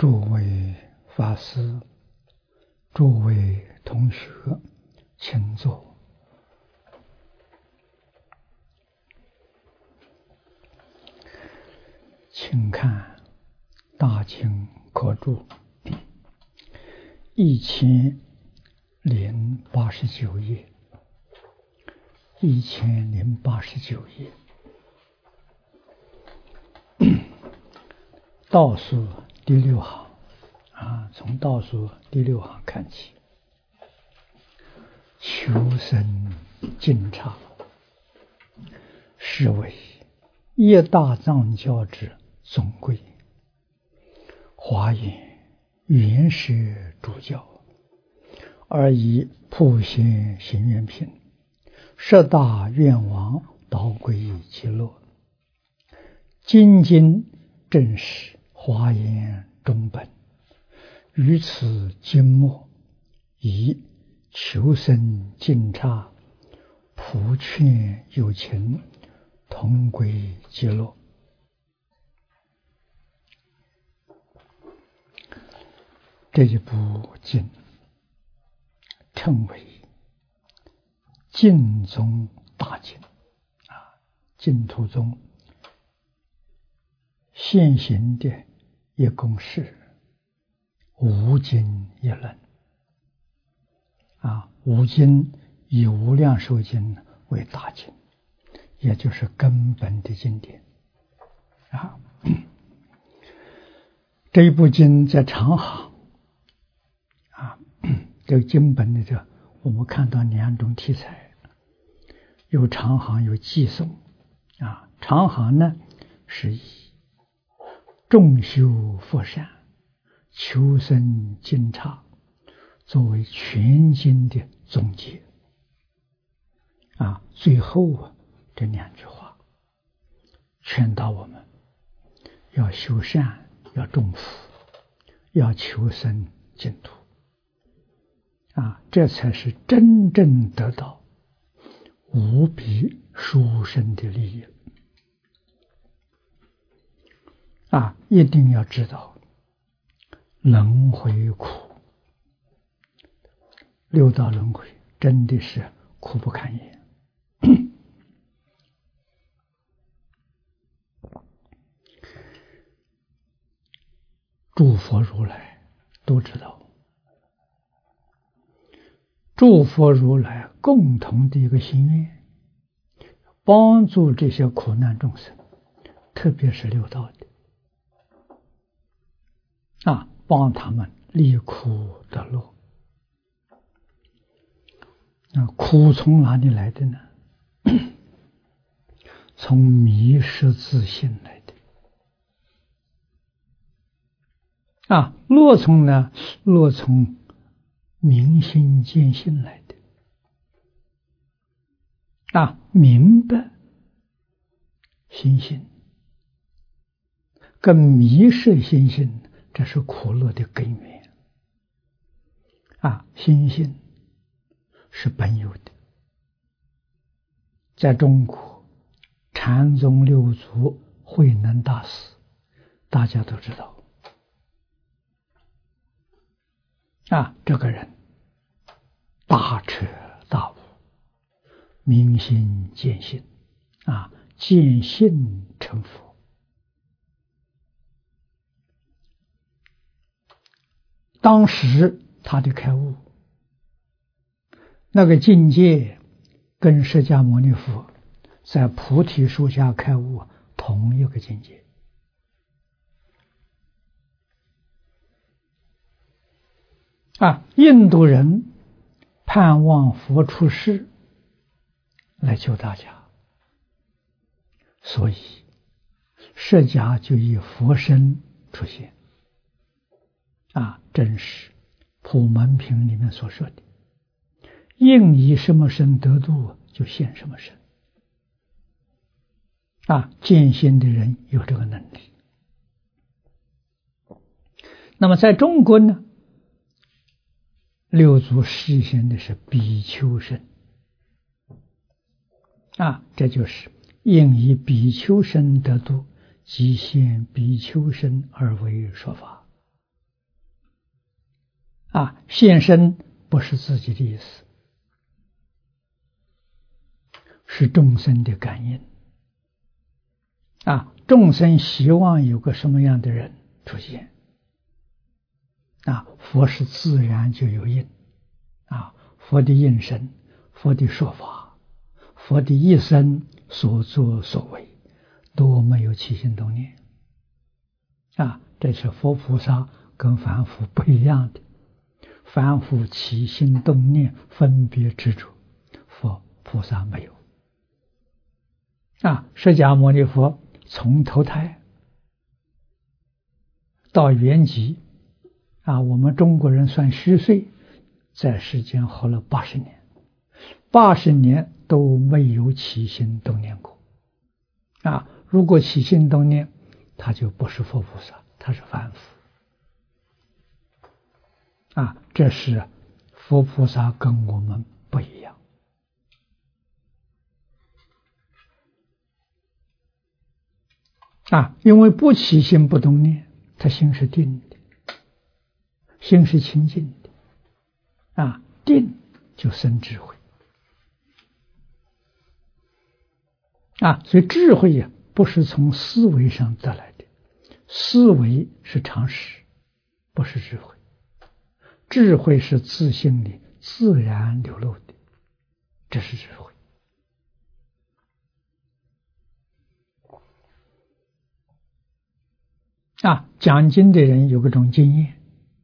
诸位法师、诸位同学，请坐。请看《大经科注》1089页，1089页，倒数第6行从倒数第6行看起。求生净察，是为一大藏教之总归。华严原是主教，而以普贤行愿品，十大愿王导归极乐。今经正是华严中本，于此经末，以求生净察，普劝有情，同归极乐。这一部经称为净宗大经，净土宗现行的一共是无经一论。无经以无量寿经为大经，也就是根本的经典。这一部经在长行这个经本的我们看到2种题材，有长行有偈颂。长行呢是以众修佛善，求生净察作为全经的总结。最后这2句话劝导我们要修善，要种福，要求生净土。这才是真正得到无比殊胜的利益。一定要知道轮回苦，六道轮回真的是苦不堪言。诸佛如来都知道，诸佛如来共同的一个心愿，帮助这些苦难众生，特别是六道的，帮他们离苦得乐。苦从哪里来的呢？从迷失自信来的。乐从呢？乐从明心见性来的。明白心性跟迷失心性，这是苦乐的根源。心性是本有的，在中国禅宗六祖慧能大师大家都知道。这个人大彻大悟，明心见性，见性成佛。当时他的开悟，那个境界跟释迦牟尼佛在菩提树下开悟同一个境界。印度人盼望佛出世来救大家，所以释迦就以佛身出现。正是普门品里面所说的，应以什么身得度，就现什么身。见性的人有这个能力。那么在中国呢，六祖实现的是比丘身。这就是应以比丘身得度，即现比丘身而为说法。 现身不是自己的意思，是众生的感应。众生希望有个什么样的人出现，佛是自然就有应。佛的应身，佛的说法，佛的一生所作所为都没有起心动念。这是佛菩萨跟凡夫不一样的。凡夫起心动念分别执着，佛菩萨没有。释迦牟尼佛从投胎到圆寂，我们中国人算虚岁，在世间活了80年，80年都没有起心动念过。如果起心动念，他就不是佛菩萨，他是凡夫。这是佛菩萨跟我们不一样。因为不起心不动念，他心是定的，心是清净的。定就生智慧。所以智慧不是从思维上得来的，思维是常识，不是智慧。智慧是自性里自然流露的，这是智慧。讲经的人有各种经验，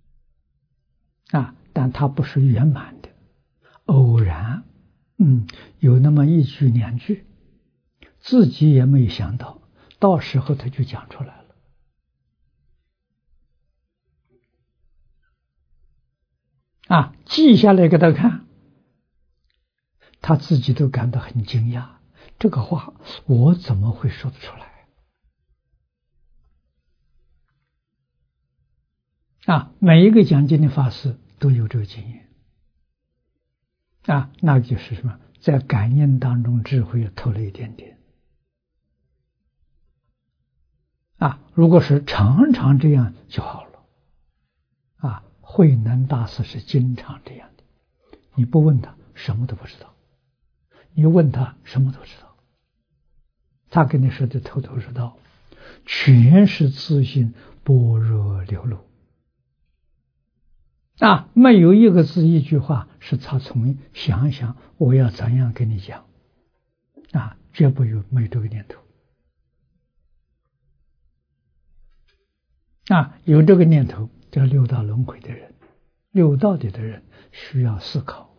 但他不是圆满的，偶然，有那么一句两句，自己也没有想到，到时候他就讲出来了。记下来给他看，他自己都感到很惊讶，这个话我怎么会说得出来？每一个讲经的法师都有这个经验。那就是什么？在感应当中智慧透了一点点。如果是常常这样就好了。慧能大师是经常这样的，你不问他什么都不知道，你问他什么都知道，他跟你说的头头是道，全是自信般若流露。没有一个字一句话是他从想一想我要怎样跟你讲，绝不没有这个念头。有这个念头，叫六道轮回的人，六道里的人需要思考。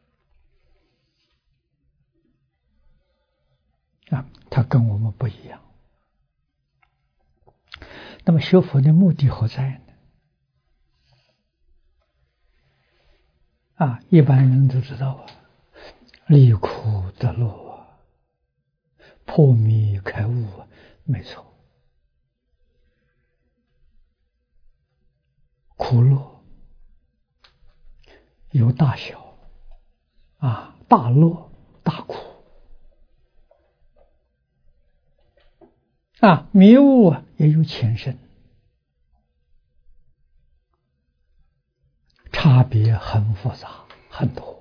他跟我们不一样。那么学佛的目的何在呢？一般人都知道离苦得乐破迷开悟没错。苦乐有大小，大乐大苦。迷悟也有前身，差别很复杂很多。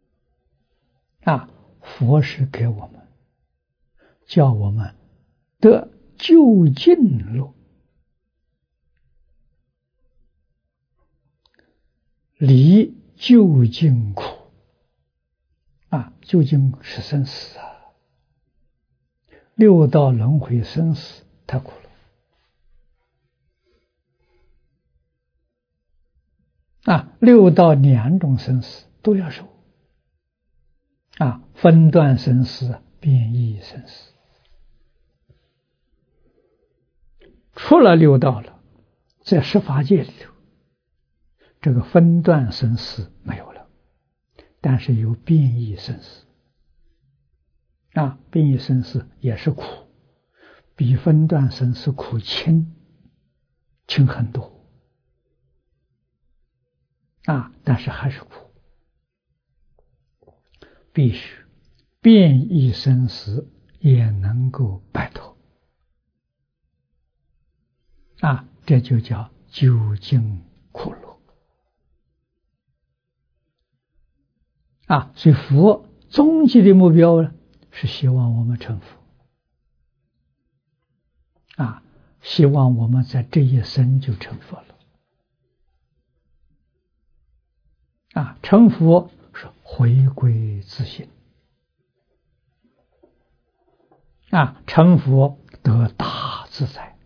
佛是给我们叫我们得究竟乐，离究竟苦。究竟是生死六道轮回生死太苦了。六道两种生死都要受。分段生死，变异生死。出了六道了，在十法界里头，这个分段生死没有了，但是有变异生死。变异生死也是苦，比分段生死苦轻很多。但是还是苦。必须变异生死也能够摆脱。这就叫究竟苦乐。 所以佛终极的目标呢，是希望我们成佛，希望我们在这一生就成佛了。成佛是回归自性，成佛得大自在。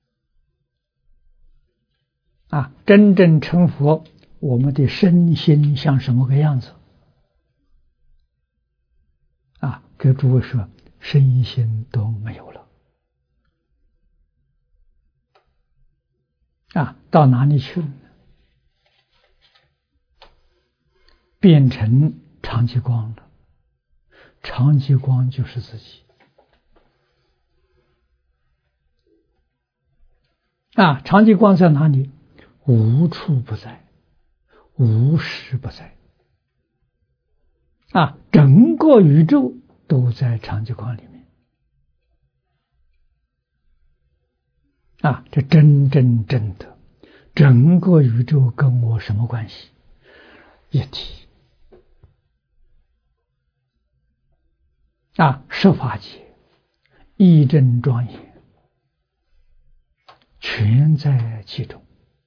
真正成佛，我们的身心像什么个样子？给诸位说，身心都没有了。到哪里去了呢？变成常寂光了。常寂光就是自己。常寂光在哪里？无处不在，无时不在。整个宇宙都在常寂光里面。这真正的整个宇宙跟我什么关系？一体。十法界义正庄严，全在其中。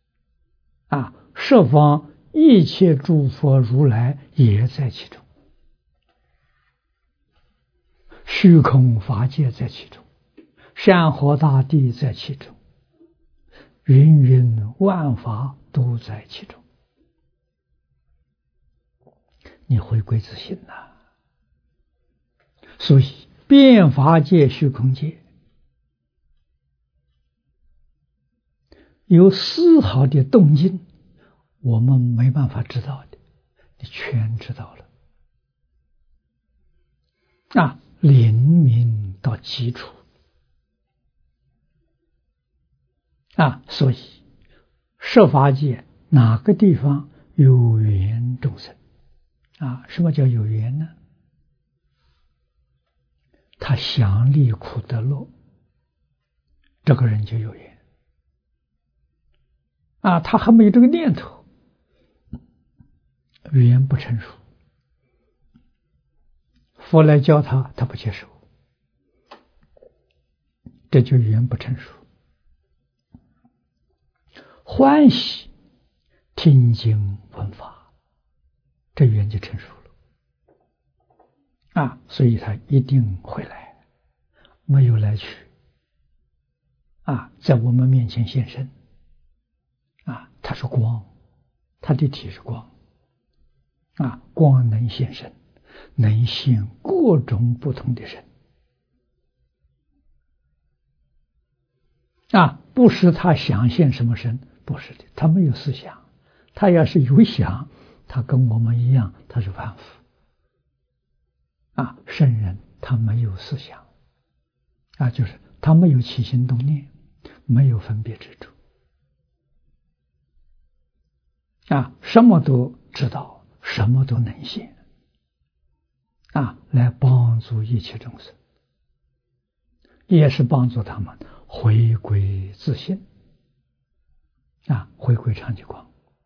十方一切诸佛如来也在其中，虚空法界在其中，山河大地在其中，芸芸万法都在其中。你回归自性呐。所以变法界虚空界有丝毫的动静我们没办法知道的，你全知道了。灵明到基础。所以十法界哪个地方有缘众生？什么叫有缘呢？他想离苦得乐，这个人就有缘。他还没有这个念头，缘不成熟，佛来教他，他不接受，这就缘不成熟。欢喜听经闻法，这缘就成熟了。所以他一定会来，没有来去。在我们面前现身。他是光，他的体是光。光能现身，能现各种不同的身。不是他想现什么身，不是的，他没有思想。他要是有想，他跟我们一样，他是凡夫。圣人他没有思想，就是他没有起心动念，没有分别执着。什么都知道，什么都能现。来帮助一切众生，也是帮助他们回归自性。回归常寂光。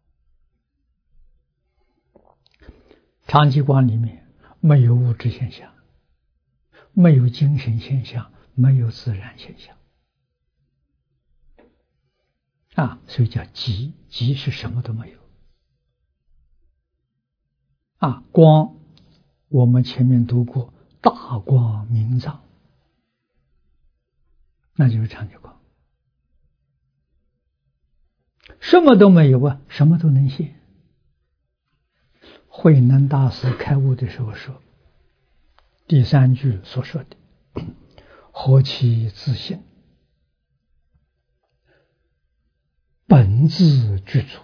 常寂光里面没有物质现象，没有精神现象，没有自然现象。所以叫寂，寂是什么都没有。光我们前面读过，大光明藏，那就是常寂光。什么都没有什么都能现。慧能大师开悟的时候说，第三句所说的何其自性，本自具足。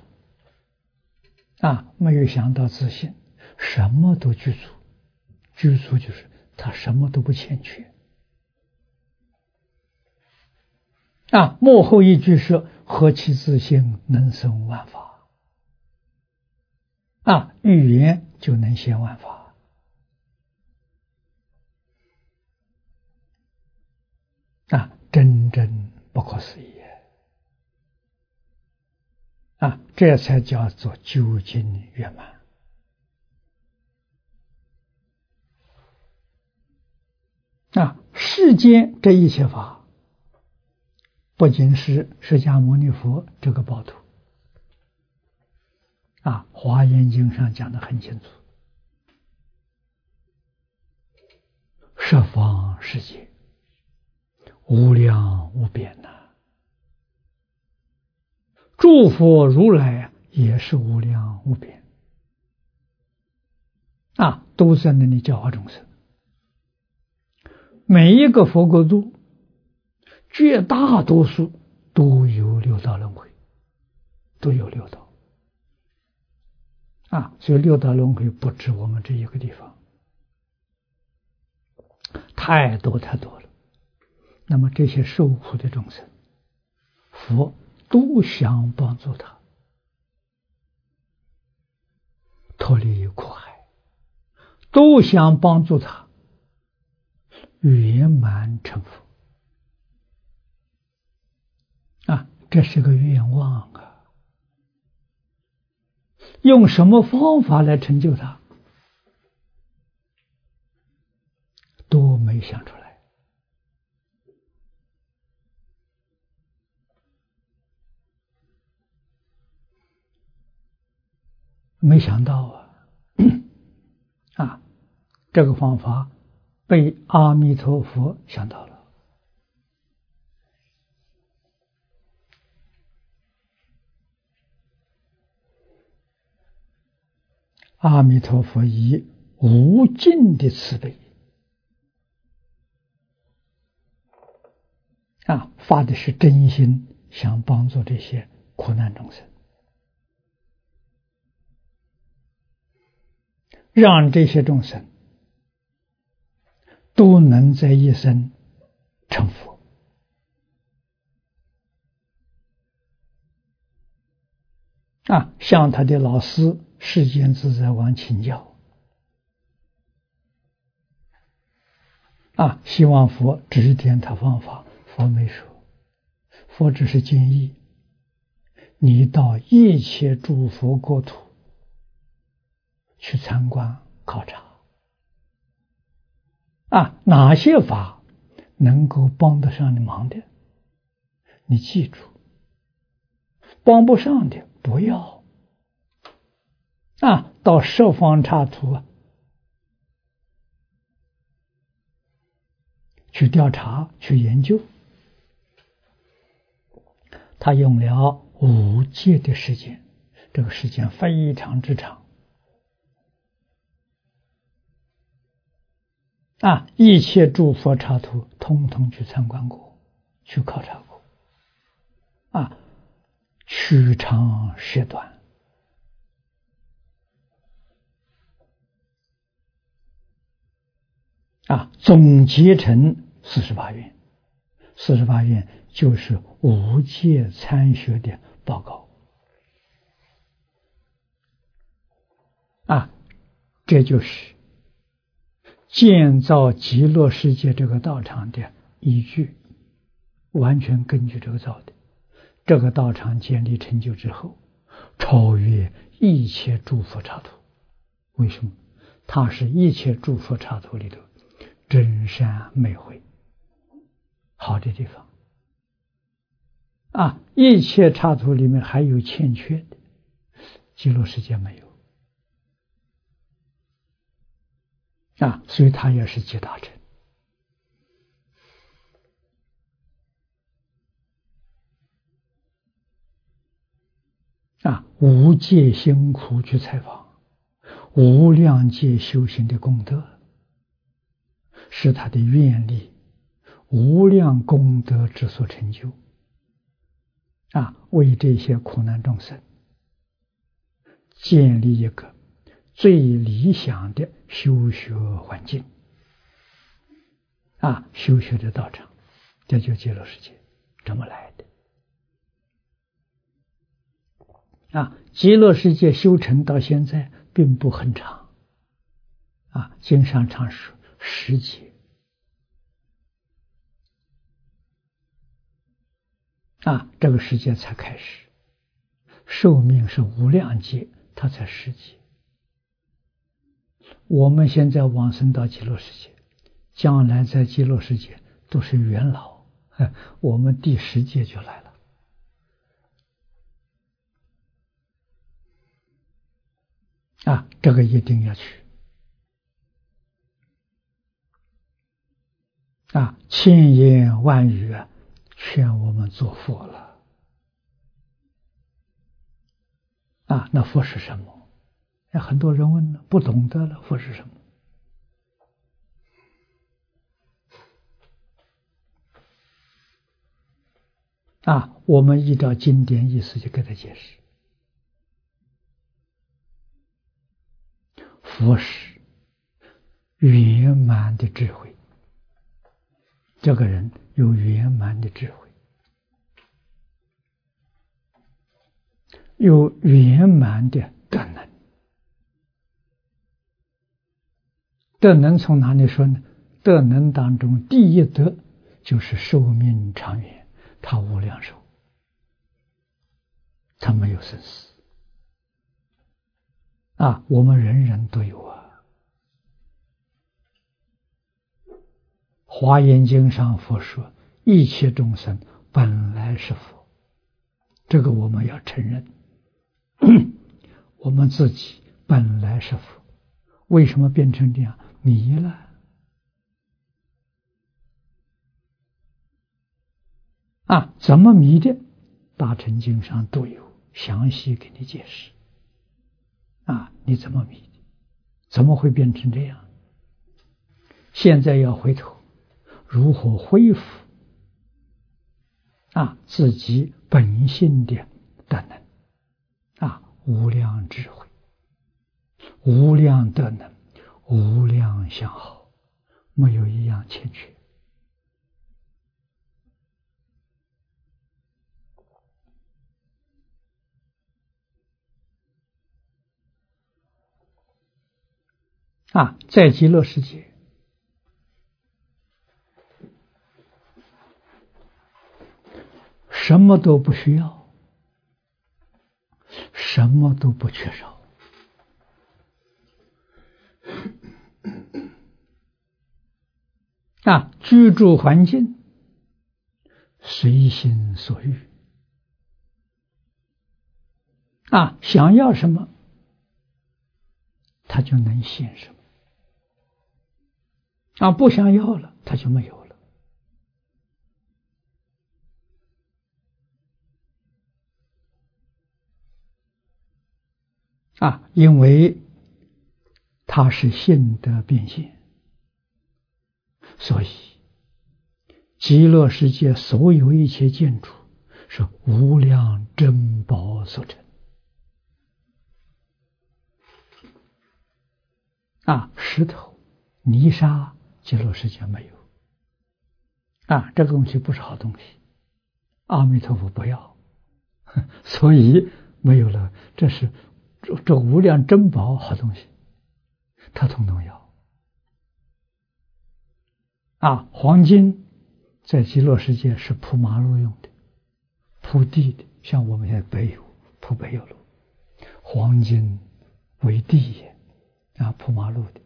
没有想到自性什么都具足，具足就是他什么都不欠缺。末后一句说何其自性，能生万法。语言就能现万法。真正不可思议。这才叫做究竟圆满。 世间这一切法，不仅是释迦牟尼佛这个宝土华严经上讲得很清楚，十方世界无量无边诸佛如来也是无量无边都在那里教化众生。每一个佛国度，绝大多数都有六道轮回，都有六道所以六道轮回不止我们这一个地方，太多太多了。那么这些受苦的众生，佛都想帮助他脱离苦海，都想帮助他圆满成佛这是个愿望用什么方法来成就他，都没想出来。没想到这个方法被阿弥陀佛想到了。阿弥陀佛以无尽的慈悲发的是真心，想帮助这些苦难众生，让这些众生都能在一生成佛向他的老师世间自在王请教希望佛指点他方法。佛没说，佛只是建议你到一切诸佛国土去参观考察哪些法能够帮得上你忙的，你记住；帮不上的不要到十方刹土去调查去研究。他用了5劫的时间，这个时间非常之长一切诸佛刹土通通去参观过，去考察过取长舍短总结成48愿，48愿就是5戒参学的报告这就是建造极乐世界这个道场的依据，完全根据这个造的。这个道场建立成就之后，超越一切诸佛刹土。为什么？它是一切诸佛刹土里头真善美慧好的地方一切刹土里面还有欠缺的，极乐世界没有所以它也是集大成无界辛苦去采访，无量界修行的功德，是他的愿力无量功德之所成就为这些苦难众生建立一个最理想的修学环境修学的道场，这就极乐世界这么来的极乐世界修成到现在并不很长经上常说10劫这个世界才开始，寿命是无量劫，它才10劫。我们现在往生到极乐世界， 将来在极乐世界都是元老，我们第10界就来了。这个一定要去。千言万语劝我们做佛了。那佛是什么？很多人问了，不懂得了，佛是什么？我们依照经典意思就给他解释。佛是圆满的智慧，这个人有圆满的智慧，有圆满的德能。德能从哪里说呢？德能当中第一德就是寿命长远，他无量寿，他没有生死。我们人人都有华严经上佛说，一切众生本来是佛，这个我们要承认。我们自己本来是佛，为什么变成这样？迷了。怎么迷的？大乘经上都有详细给你解释。你怎么迷的？怎么会变成这样？现在要回头，如何恢复自己本性的德能无量智慧、无量德能、无量相好，没有一样欠缺。在极乐世界，什么都不需要，什么都不缺少。居住环境随心所欲，想要什么他就能现什么，不想要了他就没有了。因为它是性德变现，所以极乐世界所有一切建筑是无量珍宝所成。石头、泥沙，极乐世界没有。这个东西不是好东西，阿弥陀佛不要，所以没有了。这无量珍宝好东西，他统统要。黄金在极乐世界是铺马路用的，铺地的，像我们现在铺柏油路，黄金为地也，铺马路的。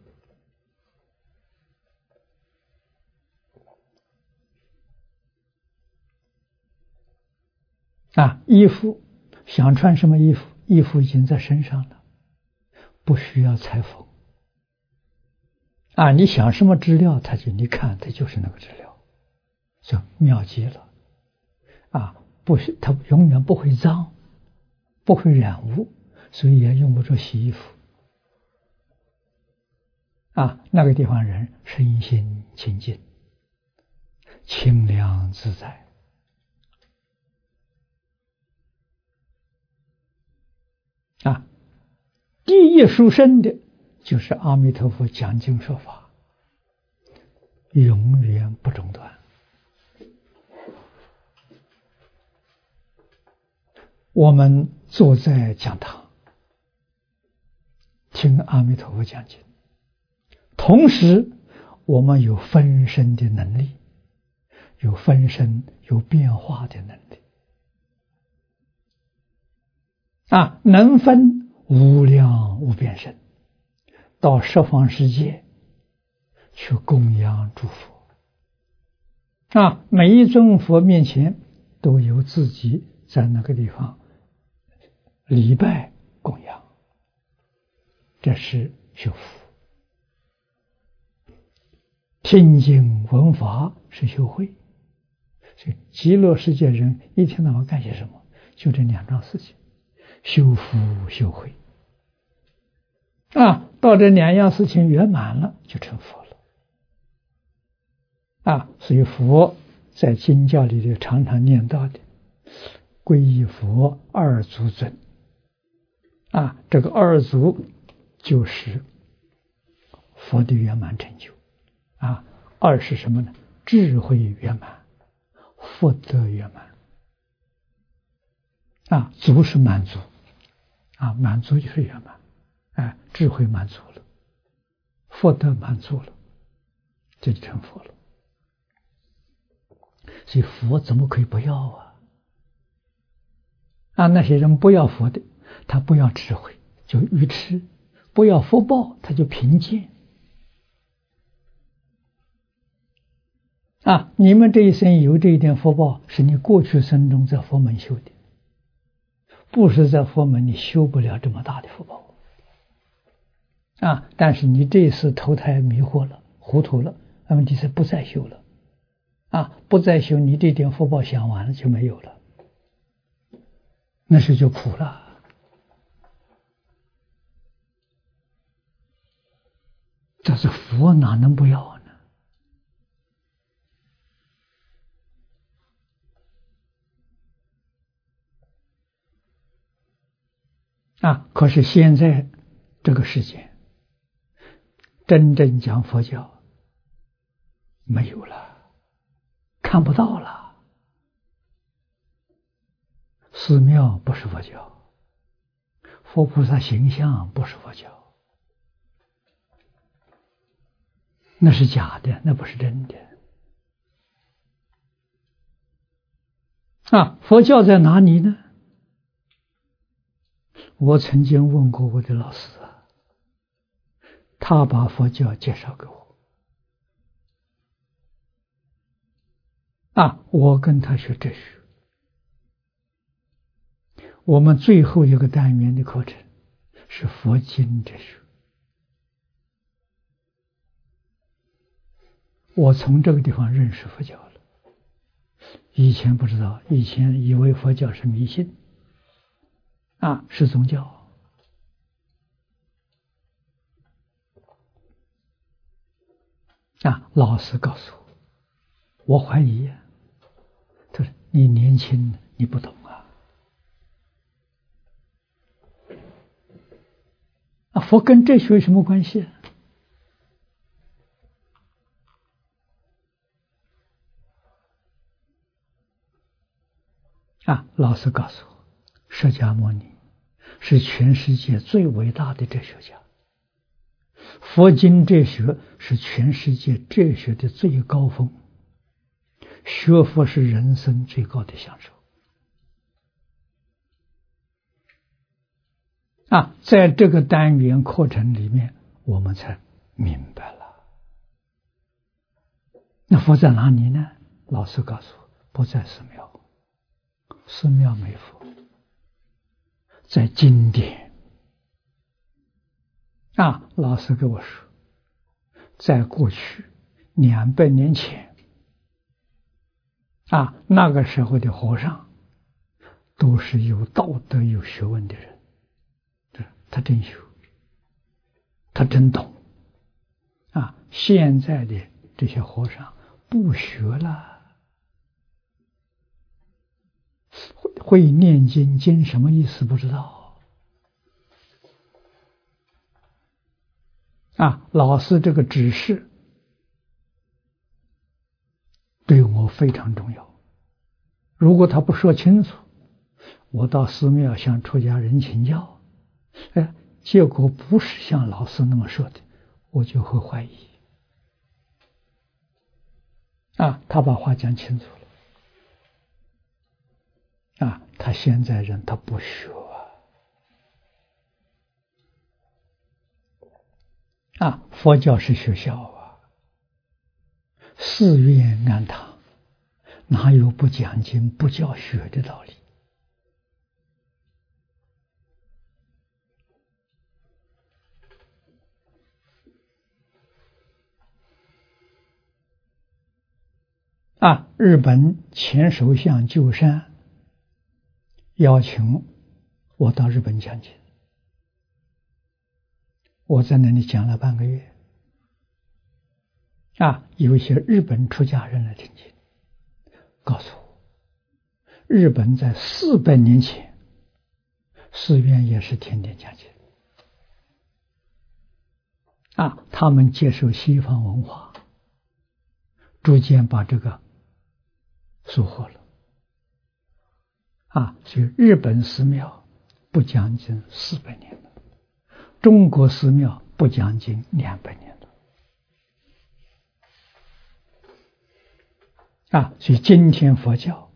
衣服想穿什么衣服，衣服已经在身上了，不需要裁缝。你想什么质料，你看它就是那个质料，就妙极了。它永远不会脏，不会染污，所以也用不着洗衣服。那个地方人身心清净，清凉自在。第一殊胜的就是阿弥陀佛讲经说法，永远不中断。我们坐在讲堂听阿弥陀佛讲经，同时我们有分身的能力，有分身有变化的能力，能分无量无边身，到十方世界去供养诸佛。每一尊佛面前都有自己在那个地方礼拜供养，这是修福。听经闻法是修慧。所以极乐世界人一天到晚干些什么？就这两桩事情：修福修慧。到这两样事情圆满了，就成佛了。所以佛在经教里常常念到的皈依佛二足尊。这个二足就是佛的圆满成就。二是什么呢？智慧圆满，福德圆满。足是满足，满足就是圆满。智慧满足了，福德满足了，这就成佛了。所以佛怎么可以不要那些人不要佛的，他不要智慧就愚痴，不要福报他就贫贱。你们这一生有这一点福报，是你过去生中在佛门修的，不是在佛门你修不了这么大的福报。但是你这一次投胎迷惑了，糊涂了，那么你是不再修了。不再修，你这点福报享完了就没有了，那时就苦了。这是佛哪能不要呢？可是现在这个世界真正讲佛教没有了，看不到了。寺庙不是佛教，佛菩萨形象不是佛教，那是假的，那不是真的。佛教在哪里呢？我曾经问过我的老师他把佛教介绍给我。我跟他学哲学。我们最后一个单元的课程是佛经哲学。我从这个地方认识佛教了。以前不知道，以前以为佛教是迷信，是宗教。老师告诉我怀疑他说你年轻你不懂佛跟哲学有什么关系老师告诉我，释迦牟尼是全世界最伟大的哲学家，佛经哲学是全世界哲学的最高峰，学佛是人生最高的享受。在这个单元课程里面，我们才明白了。那佛在哪里呢？老师告诉我，不在寺庙，寺庙没佛，在经典。老师跟我说，在过去200年前，那个时候的和尚都是有道德、有学问的人。他真修，他真懂。现在的这些和尚不学了，会念经，经什么意思不知道。老师这个指示对我非常重要。如果他不说清楚，我到寺庙向出家人请教，结果不是像老师那么说的，我就会怀疑。他把话讲清楚了。他现在人他不学佛教是学校寺院庵堂哪有不讲经不教学的道理？日本前首相鸠山邀请我到日本讲经，我在那里讲了半个月。有一些日本出家人来听经，告诉我，日本在400年前寺院也是天天讲经。他们接受西方文化，逐渐把这个收获了。所以日本寺庙不讲经400年了，中国寺庙不讲经200年了。所以今天佛教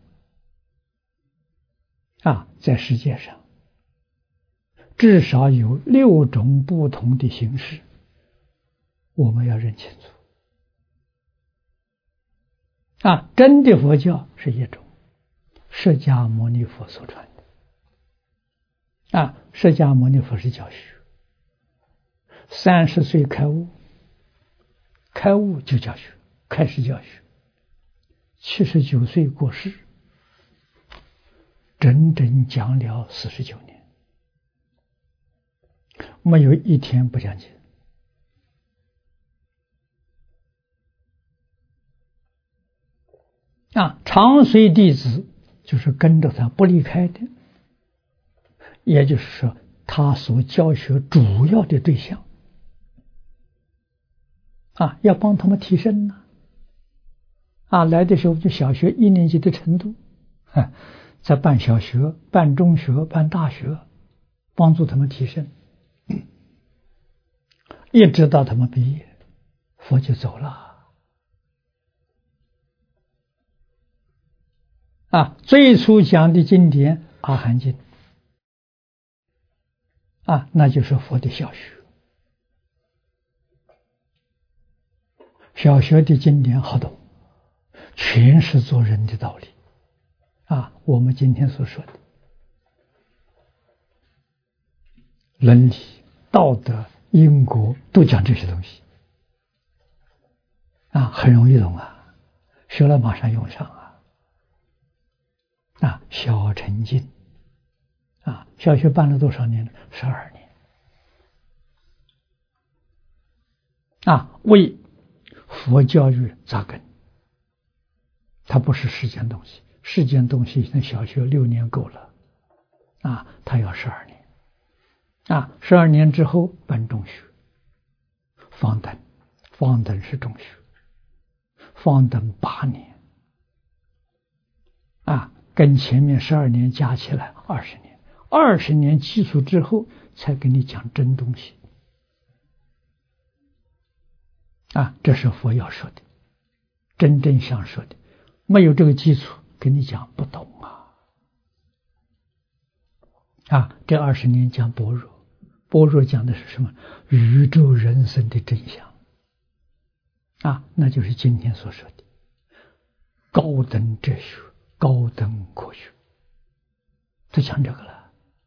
在世界上至少有6种不同的形式，我们要认清楚。真的佛教是一种，释迦牟尼佛所传的。释迦牟尼佛是教学，30岁开悟，开悟就教学，开始教学，79岁过世，整整讲了49年，没有一天不讲经。长随弟子就是跟着他不离开的，也就是说他所教学主要的对象要帮他们提升来的时候就小学1年级的程度，在办小学、办中学、办大学，帮助他们提升，一直到他们毕业，佛就走了。最初讲的经典《阿含经》那就是佛的小学。小学的经典好懂，全是做人的道理我们今天所说的伦理、道德、因果都讲这些东西很容易懂学了马上用上小乘经小学办了多少年了？12年为佛教育扎根。它不是世间东西，世间东西现在小学6年够了它要12年12年之后办中学，方等是中学，方等8年跟前面12年加起来20年，20年基础之后才给你讲真东西这是佛要说的，真正想说的，没有这个基础跟你讲不懂这20年讲般若，般若讲的是什么？宇宙人生的真相那就是今天所说的高等哲学、高等科学，都讲这个了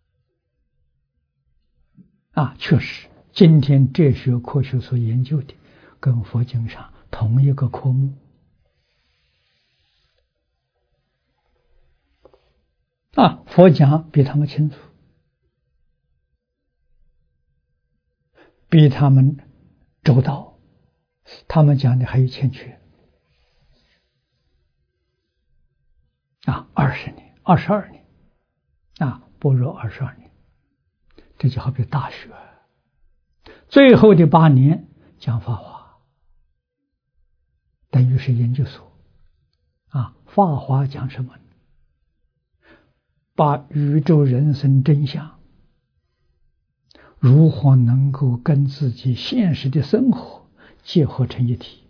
确实今天哲学科学所研究的跟佛经上同一个科目佛讲比他们清楚，比他们周到，他们讲的还有欠缺20年、22年般若22年，这就好比大学最后的8年讲法华，等于是研究所法华讲什么呢？把宇宙人生真相如何能够跟自己现实的生活结合成一体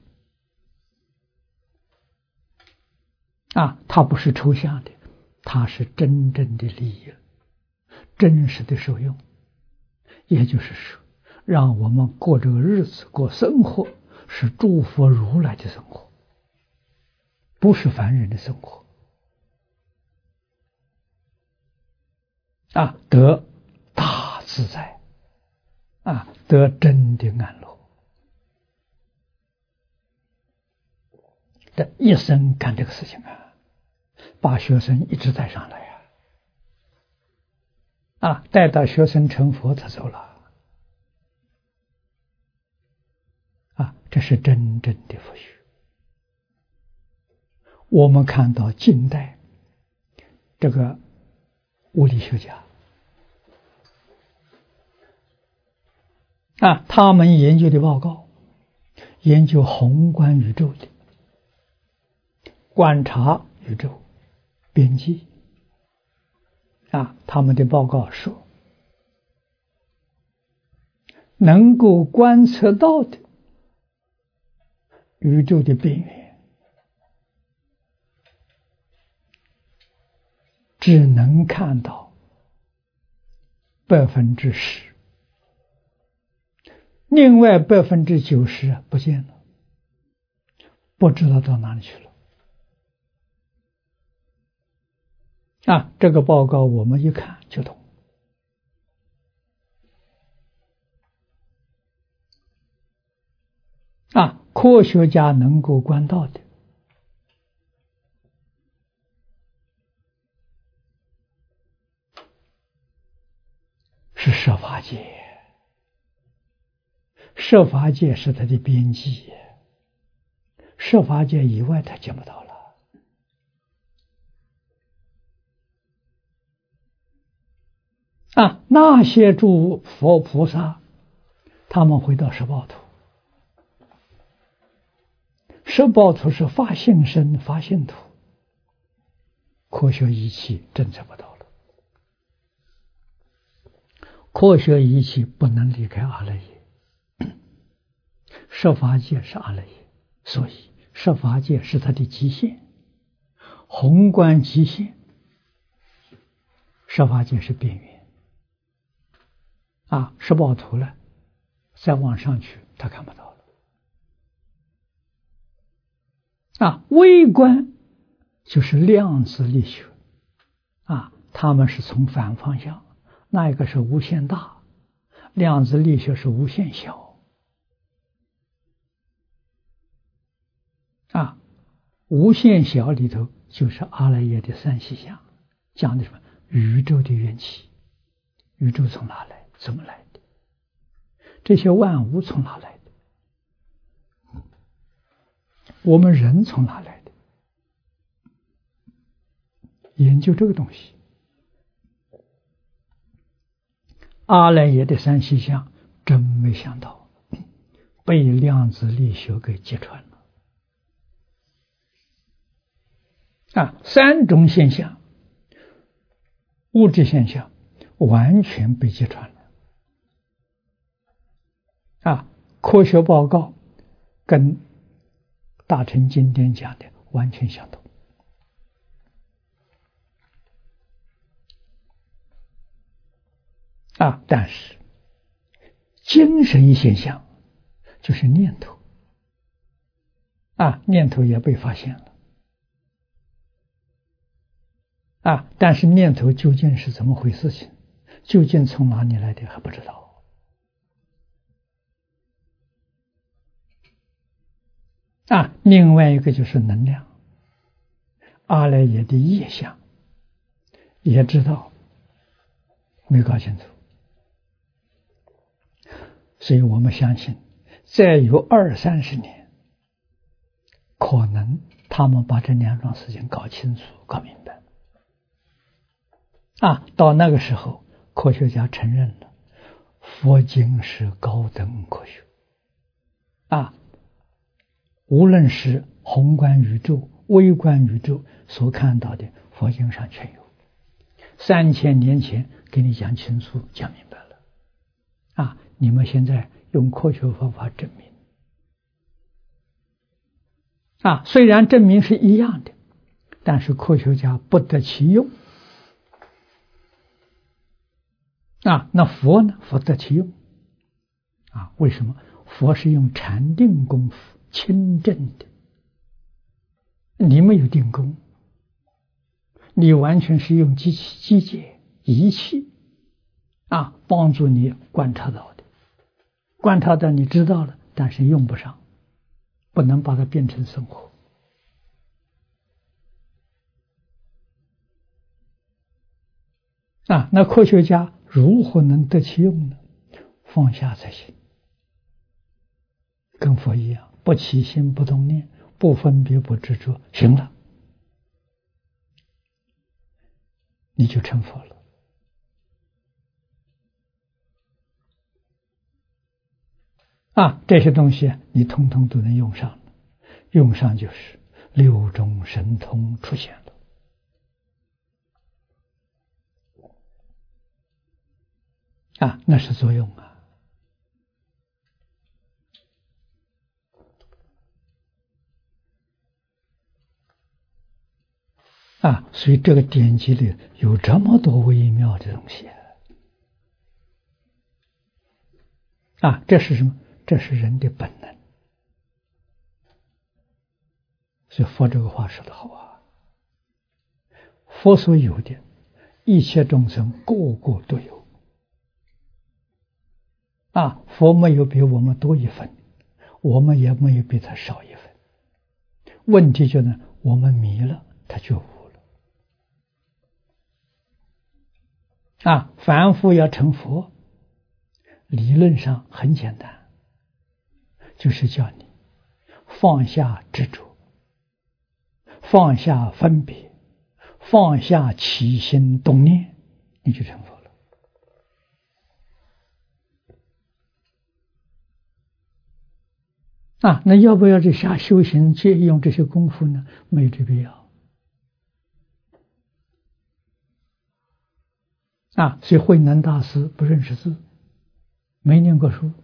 它不是抽象的，它是真正的利益，真实的受用。也就是说，让我们过这个日子、过生活是诸佛如来的生活不是凡人的生活啊，得大自在啊，得真的安乐。这一生干这个事情啊，把学生一直带上来啊，带到学生成佛，他走了啊，这是真正的佛学。我们看到近代这个物理学家啊，他们研究的报告，研究宏观宇宙的，观察宇宙边际啊，他们的报告说，能够观测到的宇宙的边缘，只能看到10%，另外90%不见了，不知道到哪里去了啊！这个报告我们一看就懂啊！科学家能够观到的是设法界，设法界是它的边际，设法界以外他见不到了啊！那些诸佛菩萨，他们回到十报土，十报土是发性身发性土，科学仪器侦测不到了，科学仪器不能离开阿赖耶，设法界是阿赖耶，所以设法界是它的极限，宏观极限，设法界是边缘啊，十报土了，再往上去他看不到了啊。微观就是量子力学啊，他们是从反方向，那一个是无限大，量子力学是无限小啊。无限小里头就是阿赖耶的三细相，讲的什么？宇宙的缘起，宇宙从哪来？怎么来的？这些万物从哪来的？我们人从哪来的？研究这个东西，阿赖耶的三细相真没想到被量子力学给揭穿了啊！三种现象，物质现象完全被揭穿了啊！科学报告跟大乘经典讲的完全相同啊！但是精神现象就是念头啊，念头也被发现了啊！但是念头究竟是怎么回事情，究竟从哪里来的还不知道啊。另外一个就是能量，阿赖耶的业相也知道，没搞清楚，所以我们相信再有20-30年，可能他们把这两桩事情搞清楚搞明白啊。到那个时候，科学家承认了佛经是高等科学啊，无论是宏观宇宙、微观宇宙所看到的，佛经上全有，3000年前给你讲清楚讲明白了啊。你们现在用科学方法证明啊，虽然证明是一样的，但是科学家不得其用啊。那佛呢？佛得其用啊。为什么？佛是用禅定功夫亲证的你没有定功，你完全是用机械仪器帮助你观察到的，观察到你知道了，但是用不上，不能把它变成生活。那科学家如何能得其用呢？放下才行，跟佛一样，不起心不动念，不分别不执着，行了，你就成佛了。这些东西你通通都能用上了，用上就是六种神通出现了。那是作用所以这个典籍里有这么多微妙的东西这是什么？这是人的本能。所以佛这个话说得好佛所有的一切众生个个都有佛没有比我们多一分，我们也没有比他少一分。问题就呢，我们迷了，他觉悟了。凡夫要成佛，理论上很简单，就是叫你放下执着，放下分别，放下起心动念，你就成佛了。那要不要这下修行借用这些功夫呢？没有这必要。所以慧能大师不认识字，没念过书。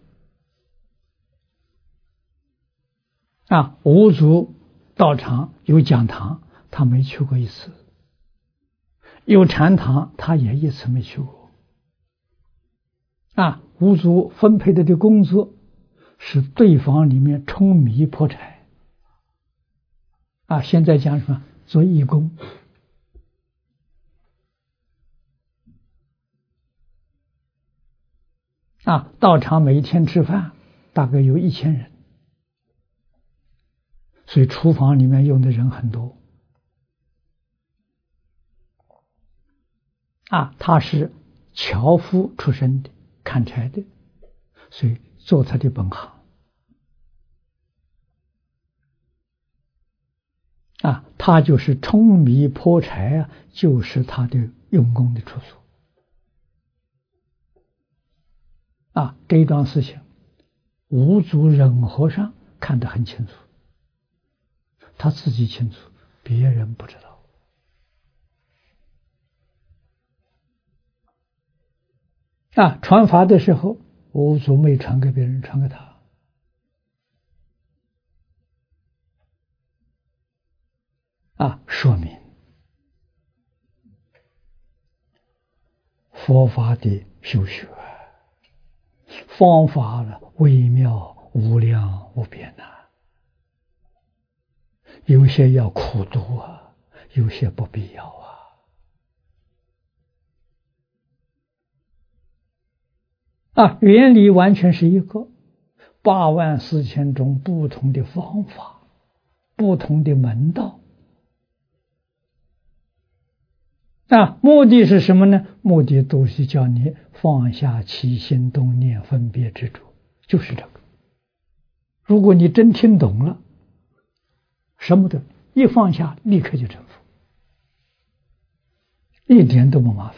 五祖道场有讲堂，他没去过一次；有禅堂，他也一次没去过。五祖分配的工作是对方里面舂米破柴。现在讲什么？做义工。道场每天吃饭大概有1000人，所以厨房里面用的人很多。他是樵夫出身的，砍柴的，所以做他的本行。他就是舂米破柴就是他的用功的处所。这一桩事情，五祖忍和尚看得很清楚，他自己清楚，别人不知道。传法的时候，五祖没传给别人，传给他。说明佛法的修学方法微妙无量无边有些要苦读有些不必要原理完全是一个84000种不同的方法，不同的门道。目的是什么呢？目的都是叫你放下起心动念分别执着，就是这个。如果你真听懂了，什么的一放下立刻就成佛，一点都不麻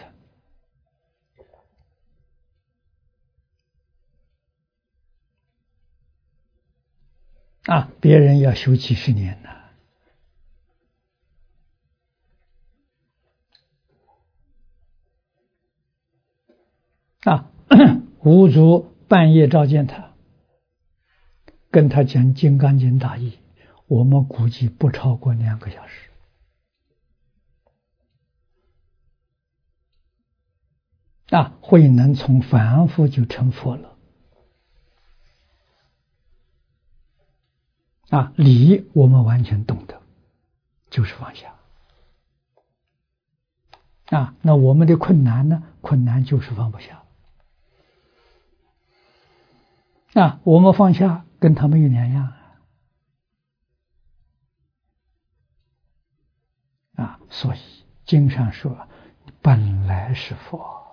烦。别人要修几十年呢。五祖半夜召见他，跟他讲《金刚经》大义，我们估计不超过2个小时。慧能从凡夫就成佛了。理我们完全懂得， 就是放下。那我们的困难呢？困难就是放不下。我们放下跟他们有两样所以经上说本来是佛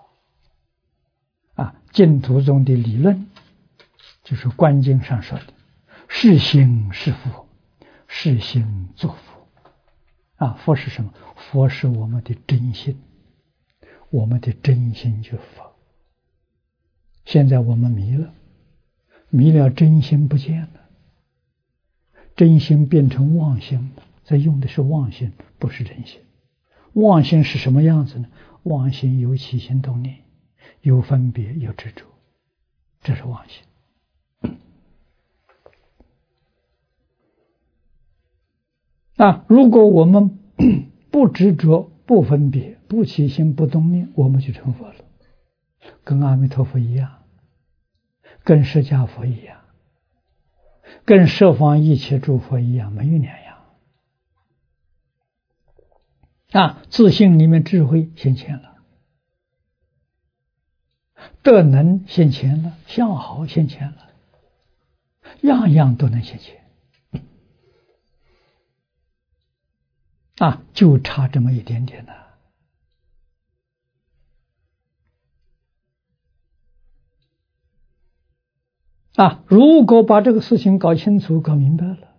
净土中的理论就是观经上说的是心是佛，是心作佛佛是什么？佛是我们的真心，我们的真心就是佛。现在我们迷了，真心不见了，真心变成妄心了，这用的是妄心，不是真心。妄心是什么样子呢？妄心有起心动念，有分别，有执着，这是妄心。如果我们不执着、不分别、不起心、不动念，我们就成佛了，跟阿弥陀佛一样，跟释迦佛一样，跟十方一切诸佛一样，没有两样。自性里面智慧现前了，德能现前了，相好现前了，样样都能现前。就差这么一点点了。如果把这个事情搞清楚、搞明白了，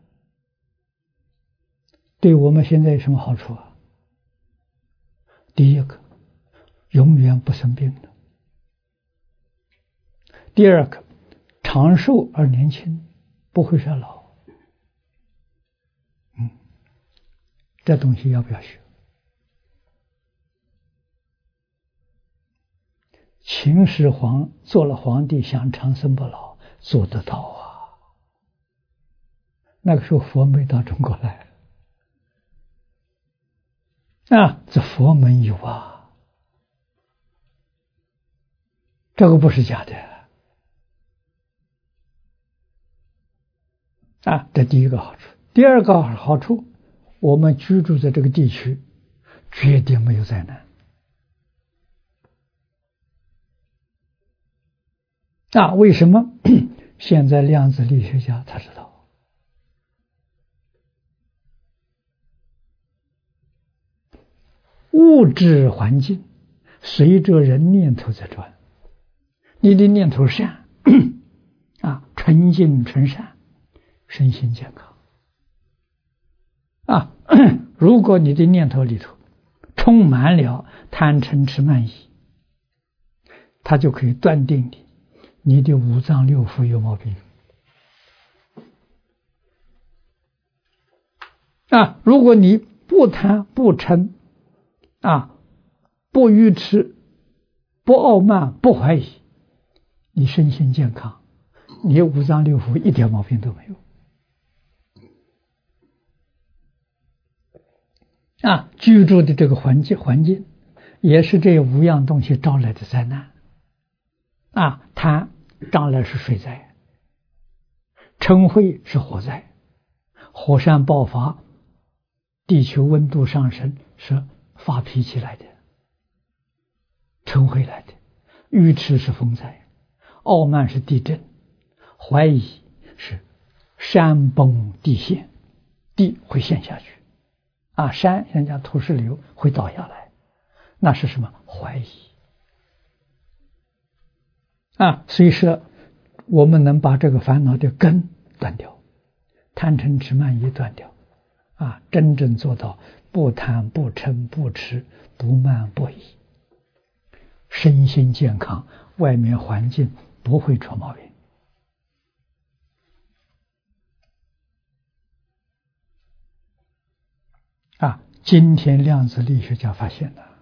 对我们现在有什么好处啊？第一个，永远不生病的；第二个，长寿而年轻，不会衰老。这东西要不要学？秦始皇做了皇帝，想长生不老，做得到那个时候佛没到中国来这佛门有这个不是假的这第一个好处。第二个好处，我们居住在这个地区绝对没有灾难为什么？现在量子力学家他知道，物质环境随着人念头在转，你的念头善纯净纯善，身心健康如果你的念头里头充满了贪嗔痴慢疑，它就可以断定你的五脏六腑有毛病如果你不贪不嗔不愚痴不傲慢不怀疑，你身心健康，你五脏六腑一点毛病都没有居住的这个环境也是这五样东西招来的灾难贪将来是水灾，嗔恚是火灾，火山爆发，地球温度上升是发脾气来的，嗔恚来的，愚痴是风灾，傲慢是地震，怀疑是山崩地陷，地会陷下去山人家土石流会倒下来，那是什么？怀疑所以说我们能把这个烦恼的根断掉，贪嗔痴慢疑断掉真正做到不贪不嗔不痴不慢不疑，身心健康，外面环境不会出毛病今天量子力学家发现了，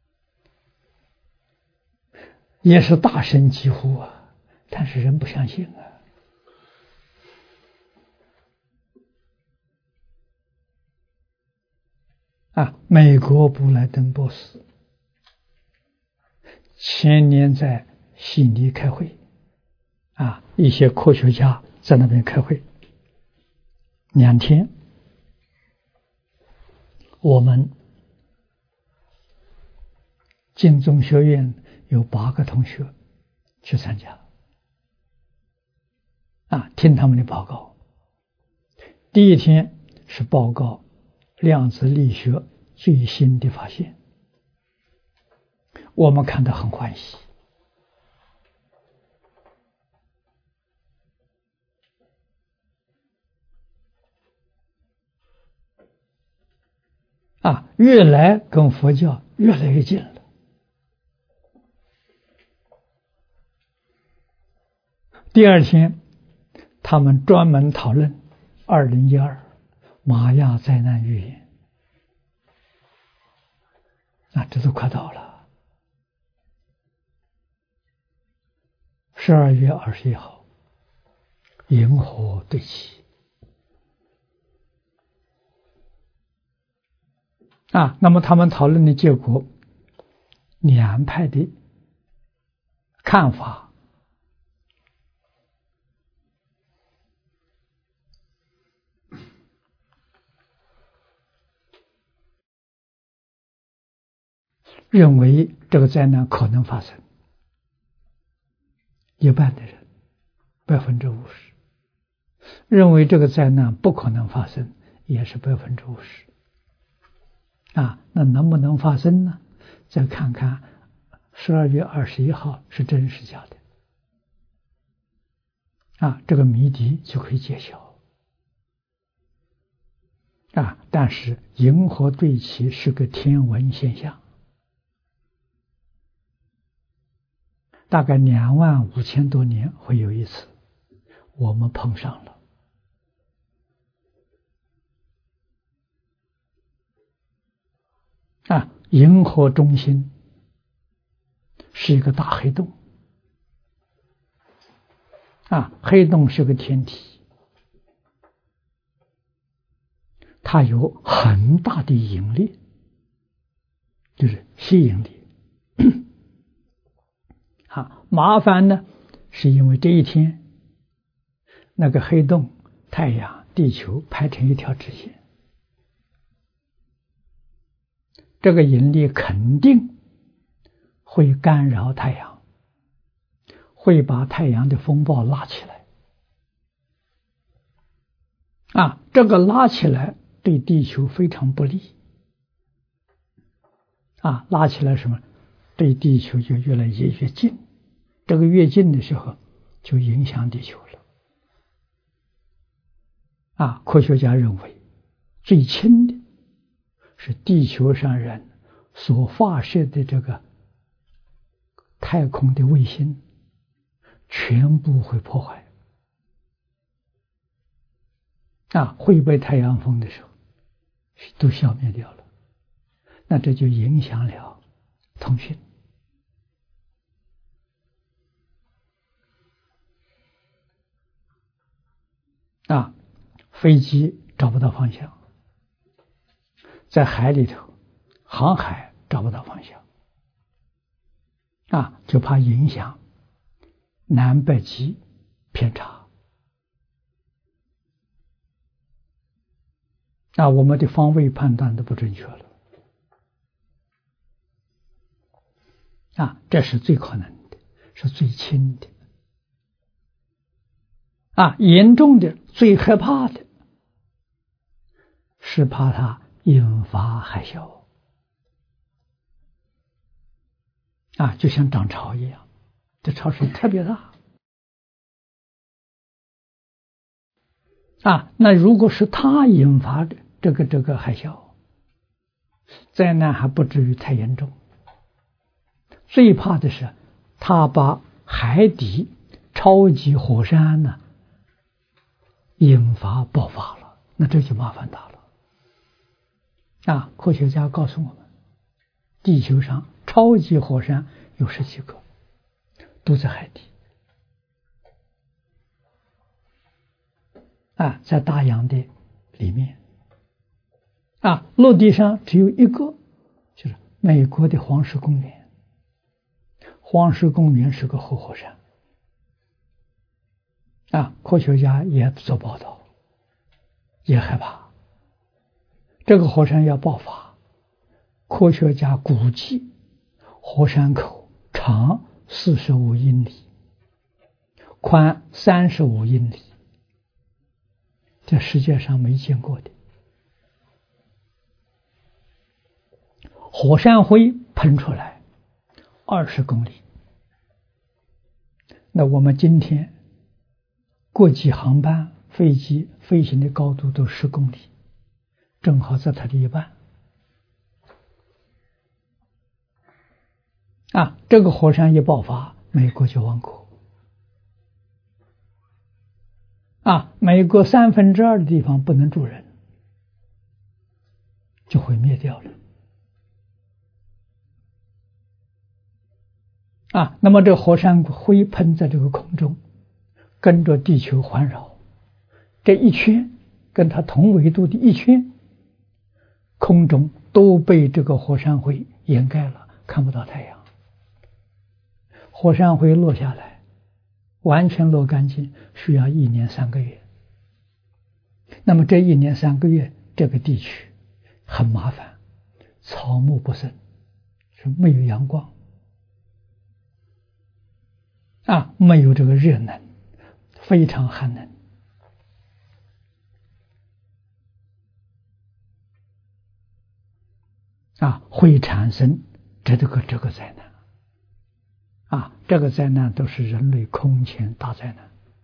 也是大声疾呼但是人不相信美国布莱登博士前年在悉尼开会一些科学家在那边开会2天， 我们净宗学院有8个同学去参加，听他们的报告。第一天是报告量子力学最新的发现，我们看得很欢喜。越来跟佛教越来越近了。第二天，他们专门讨论2012玛雅灾难预言。这都快到了。12月21号，银河对齐。那么他们讨论的结果，两派的看法认为这个灾难可能发生，一半的人50%，认为这个灾难不可能发生，也是50%。那能不能发生呢？再看看12月21号是真是假的，这个谜底就可以揭晓。但是银河对齐是个天文现象，大概25000多年会有一次，我们碰上了。银河中心是一个大黑洞，黑洞是个天体，它有很大的引力，就是吸引力。麻烦呢，是因为这一天那个黑洞太阳地球排成一条直线，这个引力肯定会干扰太阳，会把太阳的风暴拉起来。这个拉起来对地球非常不利。拉起来什么？对地球就越来越近，这个越近的时候就影响地球了。科学家认为最轻的是地球上人所发射的这个太空的卫星，全部会破坏。会被太阳风的时候都消灭掉了，那这就影响了通讯。飞机找不到方向，在海里头航海找不到方向，就怕影响南北极偏差。我们的方位判断都不准确了。这是最可能的，是最轻的。严重的、最害怕的是怕它引发海啸。就像涨潮一样，这潮水特别大。那如果是它引发的这个海啸，灾难还不至于太严重。最怕的是它把海底超级火山呢引发爆发了，那这就麻烦大了。科学家告诉我们，地球上超级火山有10几个，都在海底。在大洋的里面。陆地上只有一个，就是美国的黄石公园。黄石公园是个活火山。科学家也做报道，也害怕。 这个火山要爆发，科学家估计火山口长45英里，宽35英里，这世界上没见过的。火山灰喷出来20公里，那我们今天国际航班飞机飞行的高度都10公里，正好在它的一半。这个火山一爆发，美国就亡国。美国2/3的地方不能住人，就毁灭掉了。那么这火山灰喷在这个空中，跟着地球环绕，这一圈跟它同纬度的一圈，空中都被这个火山灰掩盖了，看不到太阳。火山灰落下来，完全落干净，需要1年3个月。那么这1年3个月，这个地区很麻烦，草木不生，是没有阳光。没有这个热能，非常寒冷。会产生这个灾难。这个灾难都是人类空前大灾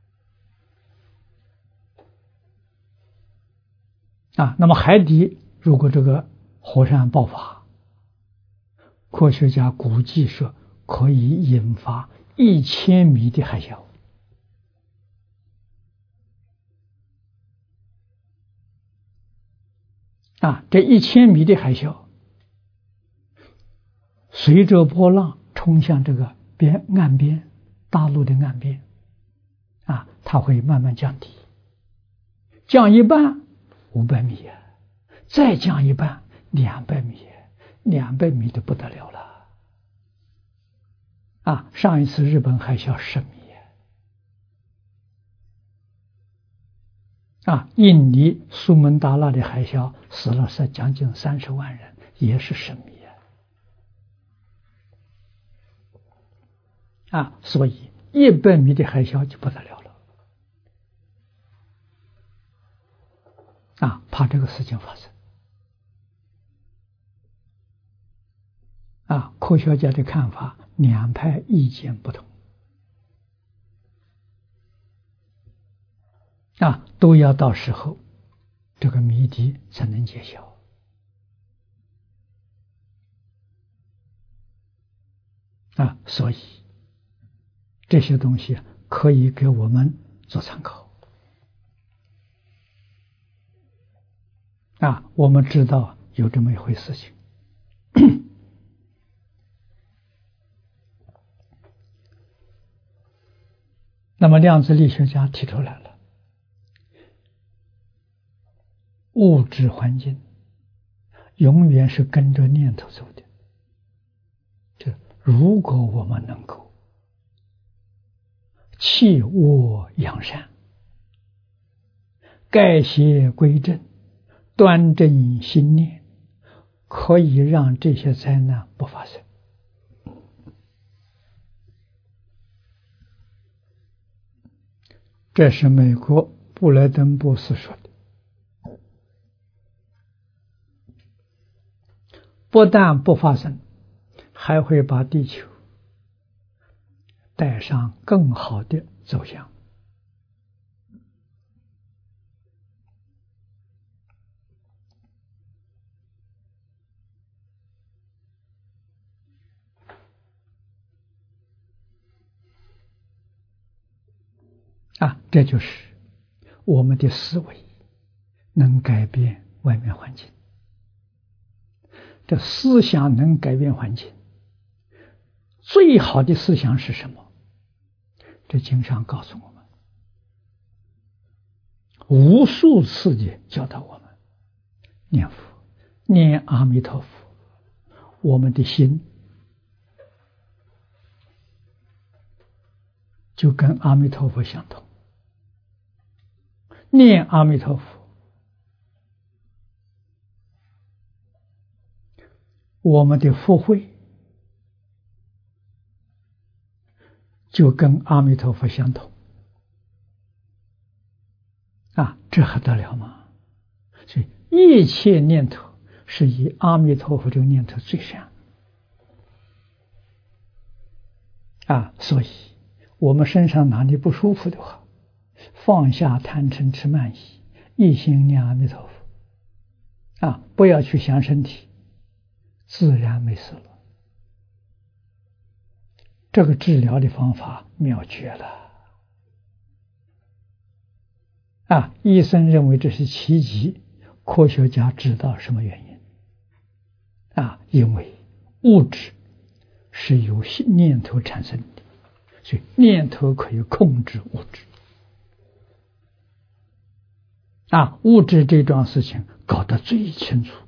难。那么海底如果这个火山爆发，科学家估计说可以引发1000米的海啸。这1000米的海啸，随着波浪冲向这个岸边，大陆的岸边，它会慢慢降低，降一半500米，再降一半200米，200米就不得了了。上一次日本海啸10米，印尼苏门答腊的海啸死了将近30万人，也是10米。所以100米的海啸就不得了了。怕这个事情发生。科学家的看法两派意见不同。都要到时候这个谜底才能揭晓。所以这些东西可以给我们做参考。我们知道有这么一回事情。那么量子力学家提出来了，物质环境永远是跟着念头走的。如果我们能够弃恶扬善，改邪归正，端正心念，可以让这些灾难不发生。这是美国布莱登博士说的。不但不发生，还会把地球带上更好的走向。这就是我们的思维能改变外面环境。这思想能改变环境，最好的思想是什么？这经上告诉我们，无数次的教导我们念佛，念阿弥陀佛，我们的心就跟阿弥陀佛相同。念阿弥陀佛， 我们的福慧就跟阿弥陀佛相同这还得了吗？所以一切念头是以阿弥陀佛这个念头最善所以我们身上哪里不舒服的话，放下贪嗔痴慢疑，一心念阿弥陀佛不要去想身体，自然没事了。这个治疗的方法妙绝了医生认为这是奇迹，科学家知道什么原因因为物质是由念头产生的，所以念头可以控制物质物质这桩事情搞得最清楚。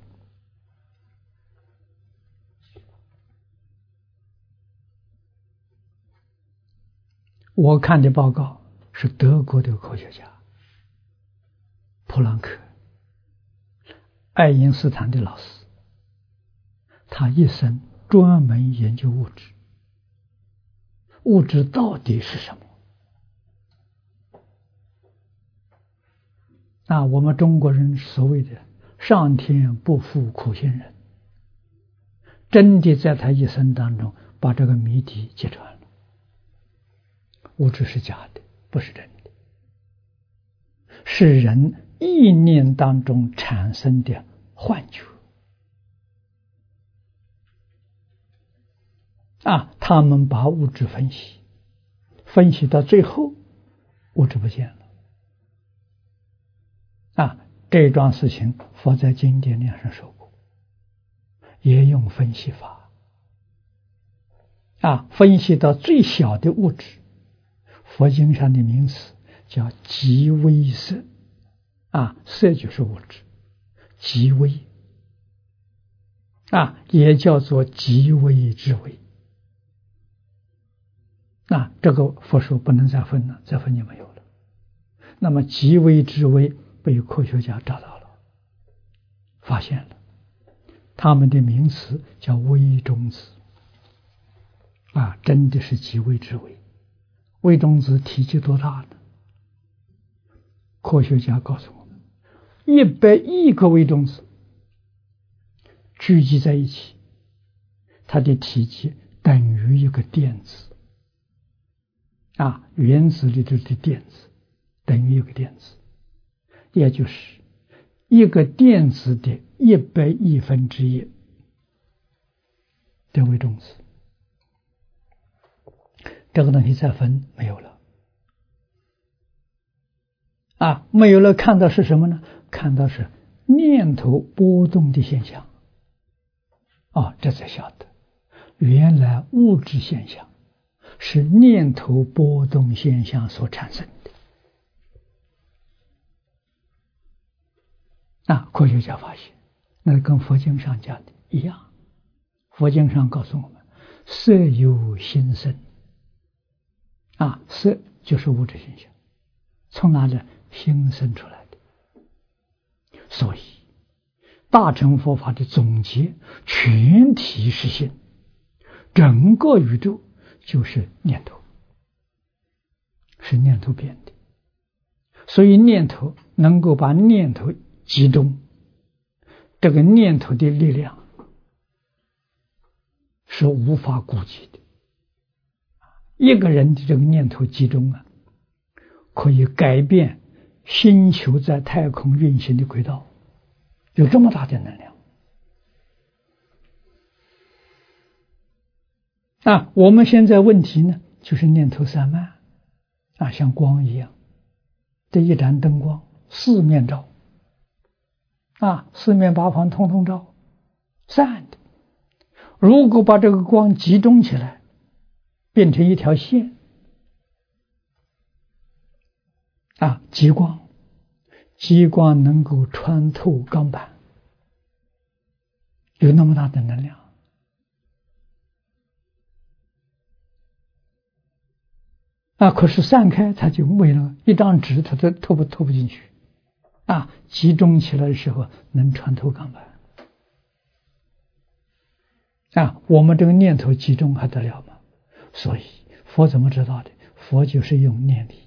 我看的报告是德国的科学家普朗克，爱因斯坦的老师，他一生专门研究物质，物质到底是什么我们中国人所谓的上天不负苦心人，真的在他一生当中把这个谜底揭穿了。物质是假的，不是真的，是人意念当中产生的幻觉他们把物质分析到最后，物质不见了这桩事情佛在经典里上说过，也用分析法分析到最小的物质，佛经上的名词叫极微色色就是物质，极微也叫做极微之微这个佛说不能再分了，再分就没有了。那么极微之微被科学家找到了，发现了，他们的名词叫微中子真的是极微之微。微中子体积多大呢？科学家告诉我们，100亿个微中子聚集在一起，它的体积等于一个电子原子里头的电子等于一个电子，也就是一个电子的100亿分之一的微中子。这个东西再分没有了没有了，看到是什么呢？看到是念头波动的现象这才晓得原来物质现象是念头波动现象所产生的科学家发现那跟佛经上讲的一样，佛经上告诉我们色由心生色就是物质现象，从哪里心生出来的？所以大乘佛法的总结，全体是心，整个宇宙就是念头，是念头变的。所以念头能够把念头集中，这个念头的力量是无法估计的。一个人的这个念头集中可以改变星球在太空运行的轨道，有这么大的能量我们现在问题呢，就是念头散漫像光一样，这一盏灯光四面照四面八方通通照，散的。如果把这个光集中起来，变成一条线极光，极光能够穿透钢板，有那么大的能量可是散开，它就没了，一张纸它都透不进去集中起来的时候能穿透钢板我们这个念头集中还得了吗？所以佛怎么知道的？佛就是用念力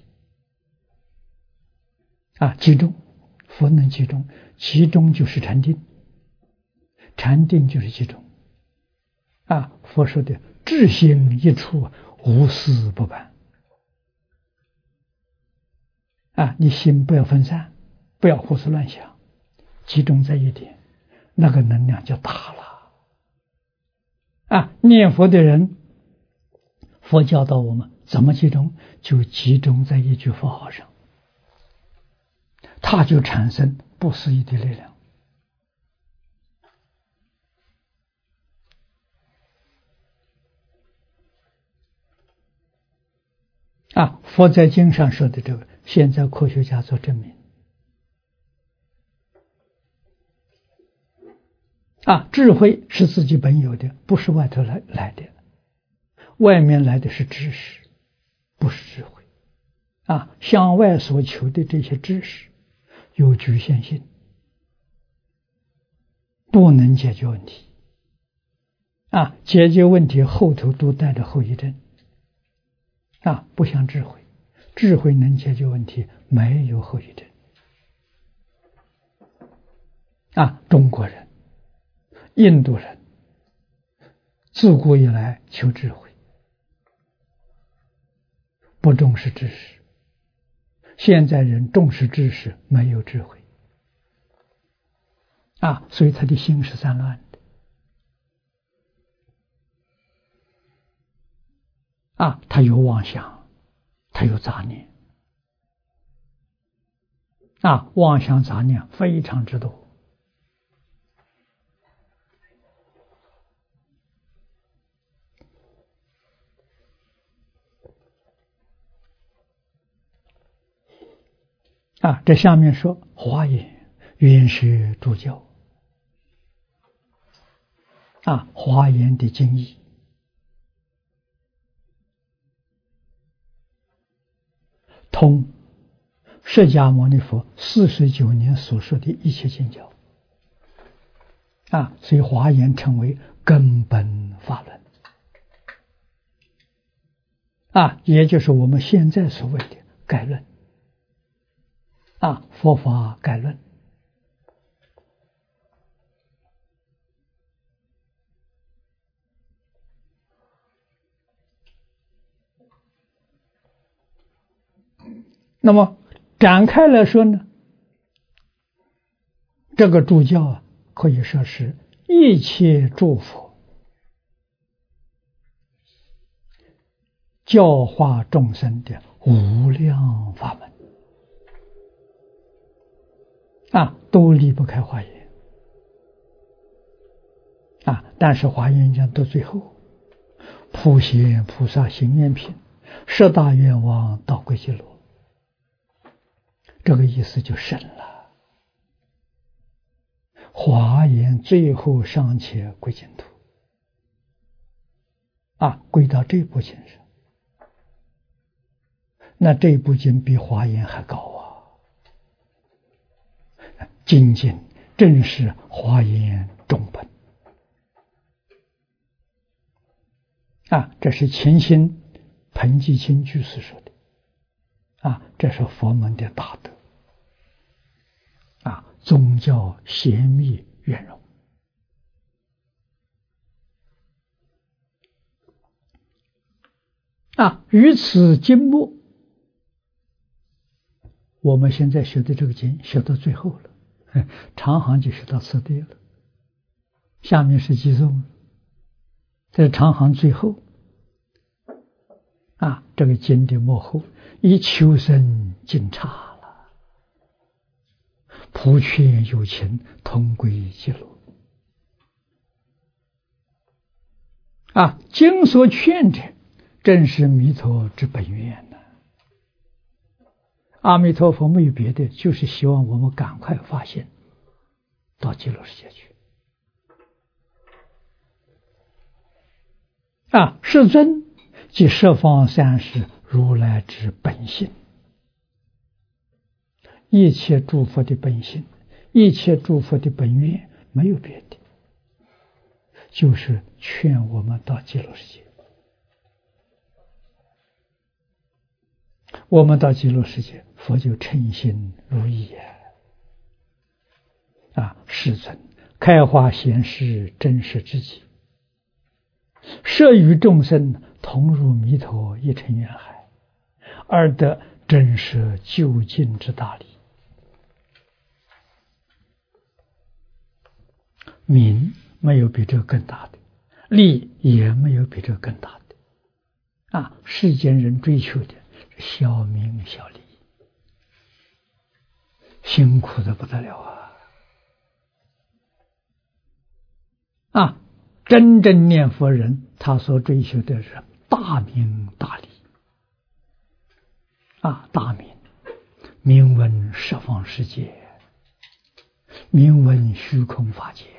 集中，佛能集中，集中就是禅定，禅定就是集中佛说的智心一处，无事不办你心不要分散，不要胡思乱想，集中在一点，那个能量就大了念佛的人，佛教导我们怎么集中，就集中在一句佛号上，它就产生不思议的力量佛在经上说的这个，现在科学家做证明智慧是自己本有的，不是外头来的，外面来的是知识，不是智慧向外所求的这些知识有局限性，不能解决问题解决问题后头都带着后遗症不像智慧，智慧能解决问题，没有后遗症中国人、印度人自古以来求智慧，不重视知识，现在人重视知识，没有智慧所以他的心是散乱的他有妄想，他有杂念妄想杂念非常之多这下面说华严原是诸教华严的经义通释迦牟尼佛49年所说的一切经教所以华严称为根本法论也就是我们现在所谓的概论佛法概论那么展开来说呢，这个诸教可以说是一切诸佛教化众生的无量法门都离不开华严但是华严讲到最后，普贤菩萨行愿品，十大愿望到归极乐，这个意思就深了。华严最后尚且归净土归到这部经上，那这部经比华严还高精进正是华严中本这是乾心彭济清居士说的这是佛门的大德宗教贤密圆融于此经末，我们现在学的这个经学到最后了，长行就学到此地了，下面是偈颂，在长行最后这个经的末后，以求生尽刹了，普劝有情同归极乐经所劝者，正是弥陀之本愿阿弥陀佛没有别的，就是希望我们赶快发现到极乐世界去世尊即十方三世如来之本性，一切诸佛的本性，一切诸佛的本愿，没有别的，就是劝我们到极乐世界。我们到极乐世界，佛就称心如意世尊开化显示真实之极，摄与众生同入弥陀一尘缘海，而得真实究竟之大利。名没有比这更大的，利也没有比这更大的。世间人追求的小名小利，辛苦的不得了真正念佛人，他所追求的是大名大利大名，名闻十方世界，名闻虚空法界。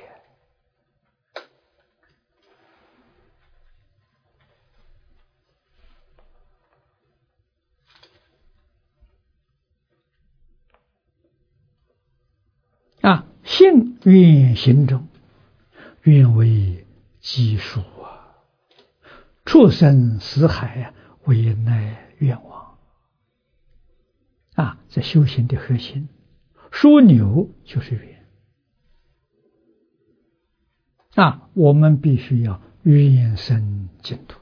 信愿行中，愿为基数畜生死海为乃愿望这修行的核心，枢纽就是愿我们必须要愿生净土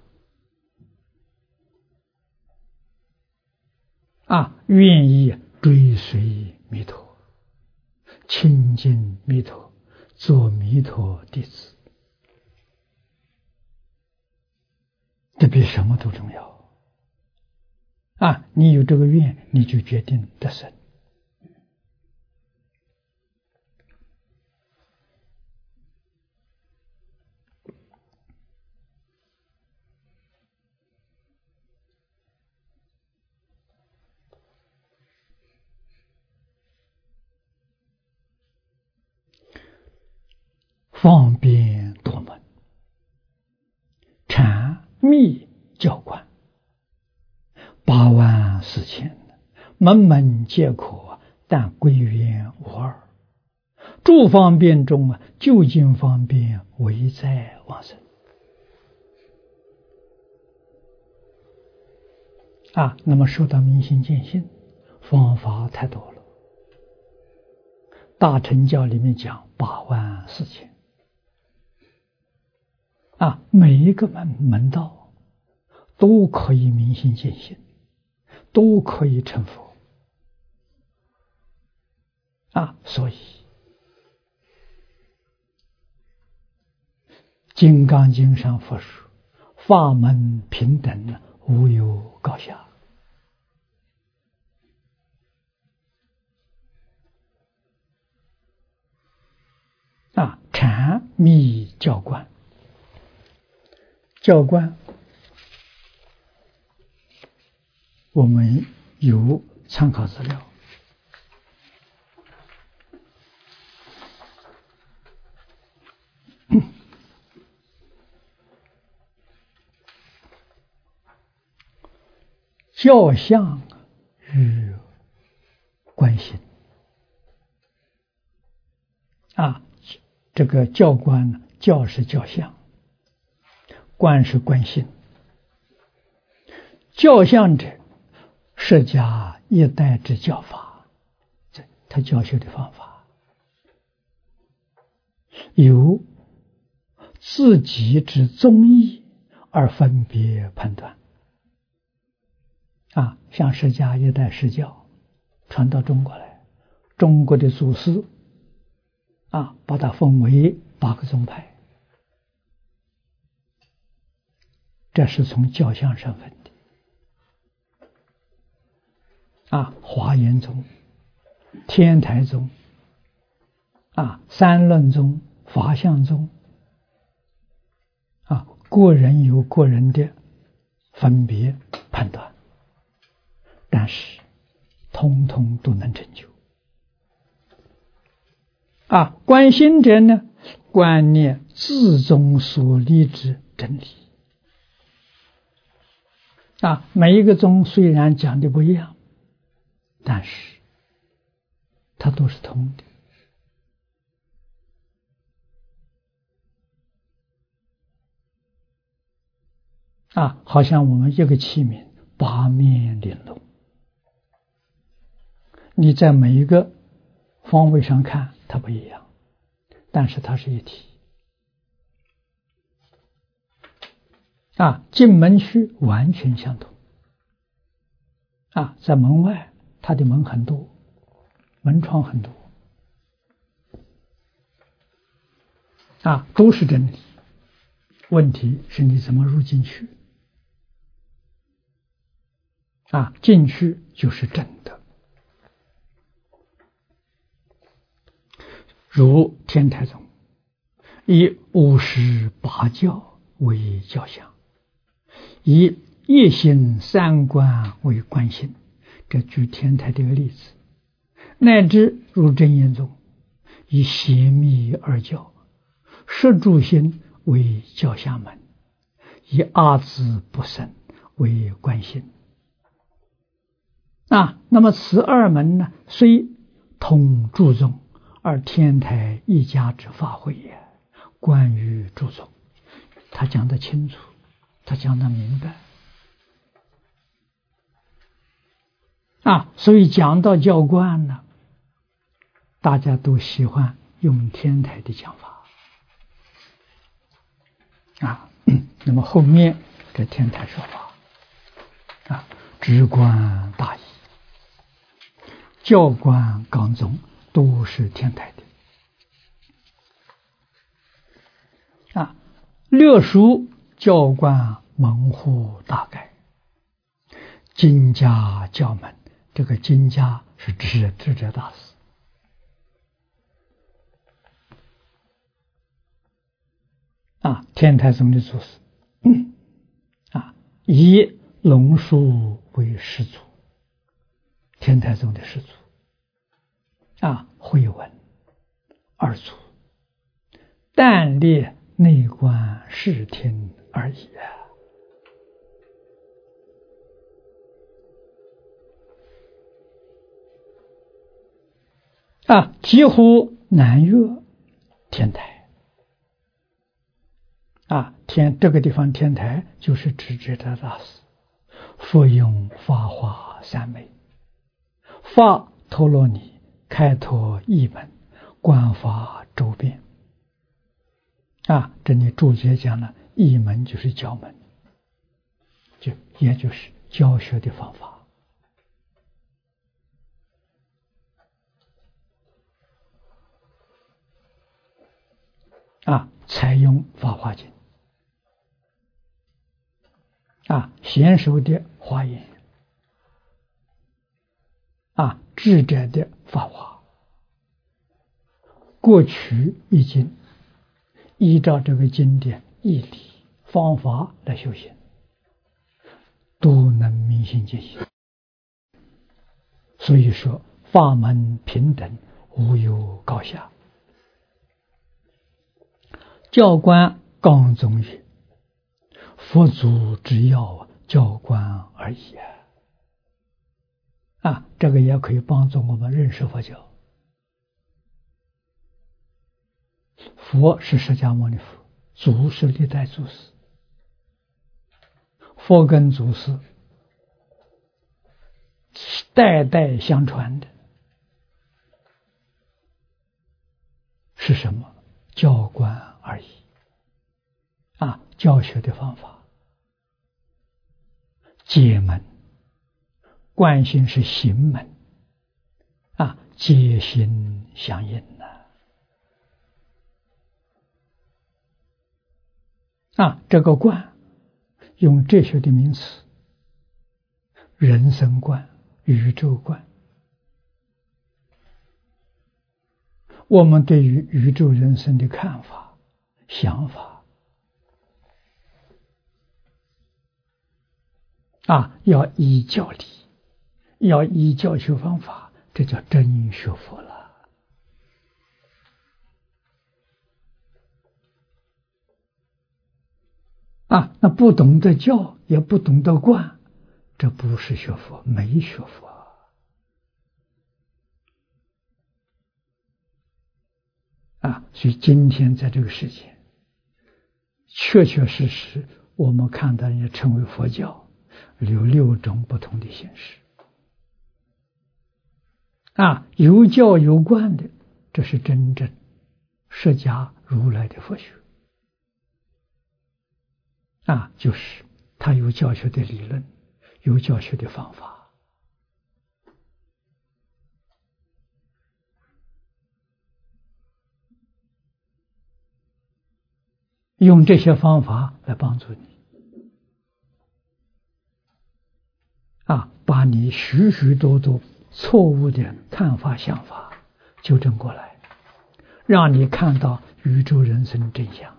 愿意追随弥陀，亲近弥陀，做弥陀弟子，这比什么都重要你有这个愿，你就决定得生方便多门，禅密教观84000，门门皆可，但归元无二。诸方便中究竟方便，唯在往生那么说到明心见性，方法太多了。大乘教里面讲84000每一个门道都可以明心见性，都可以成佛所以金刚经上佛说，法门平等，无有高下禅密教观，教观我们有参考资料教相与观心这个教观，教是教相，观是观心。教相者，释迦一代之教法，他教学的方法由自己之宗义而分别判断像释迦一代释教传到中国来，中国的祖师把它分为8个宗派，这是从教相上分的华严宗、天台宗三论宗、法相宗个人有个人的分别判断，但是通通都能成就观心者呢，观念自宗所立之真理每一个宗虽然讲的不一样，但是它都是通好像我们一个器皿八面玲珑，你在每一个方位上看它不一样，但是它是一体。进门去完全相同。在门外它的门很多，门窗很多。都是真理，问题是你怎么入进去。进去就是真的。如天台宗以58教为教相，以一心三观为观心，这举天台的一个例子。乃至如真言宗以邪密二教，摄住心为教相门，以阿字不生为观心。那么此二门呢，虽同注宗，而天台一家之法会也。关于注宗，他讲得清楚，他讲得明白。所以讲到教观呢，大家都喜欢用天台的讲法。那么后面这天台说法，直观大义，教观纲宗都是天台的。略述教观门户大概，经家教门，这个经家是智者大师。天台宗的祖师，以龙树为始祖，天台宗的始祖。慧文二祖，但列内观视听而已。几乎难越天台。这个地方天台就是指智者大师，复用法华三昧，法陀罗尼开拓一门，观法周遍。这里注解讲了，一门就是教门，也就是教学的方法。采用法华经，娴熟的华严，智者的法华，各取一经，依照这个经典义理方法来修行，都能明心见性。所以说法门平等，无有高下。教观纲宗曰：佛祖之要，教观而已。这个也可以帮助我们认识佛教。佛是释迦牟尼佛，祖是历代祖师，佛跟祖师代代相传的，是什么？教观而已。教学的方法，解门，观心是行门，解心相应这个观用哲学的名词，人生观、宇宙观。我们对于宇宙人生的看法、想法，要依教理，要依教学方法，这叫真学佛了。那不懂得教，也不懂得观，这不是学佛，没学佛。所以今天在这个世界，确确实实我们看到也称为佛教，有6种不同的形式。有教有观的，这是真正释迦如来的佛学。就是他有教学的理论，有教学的方法。用这些方法来帮助你，把你许许多多错误的看法想法纠正过来，让你看到宇宙人生真相。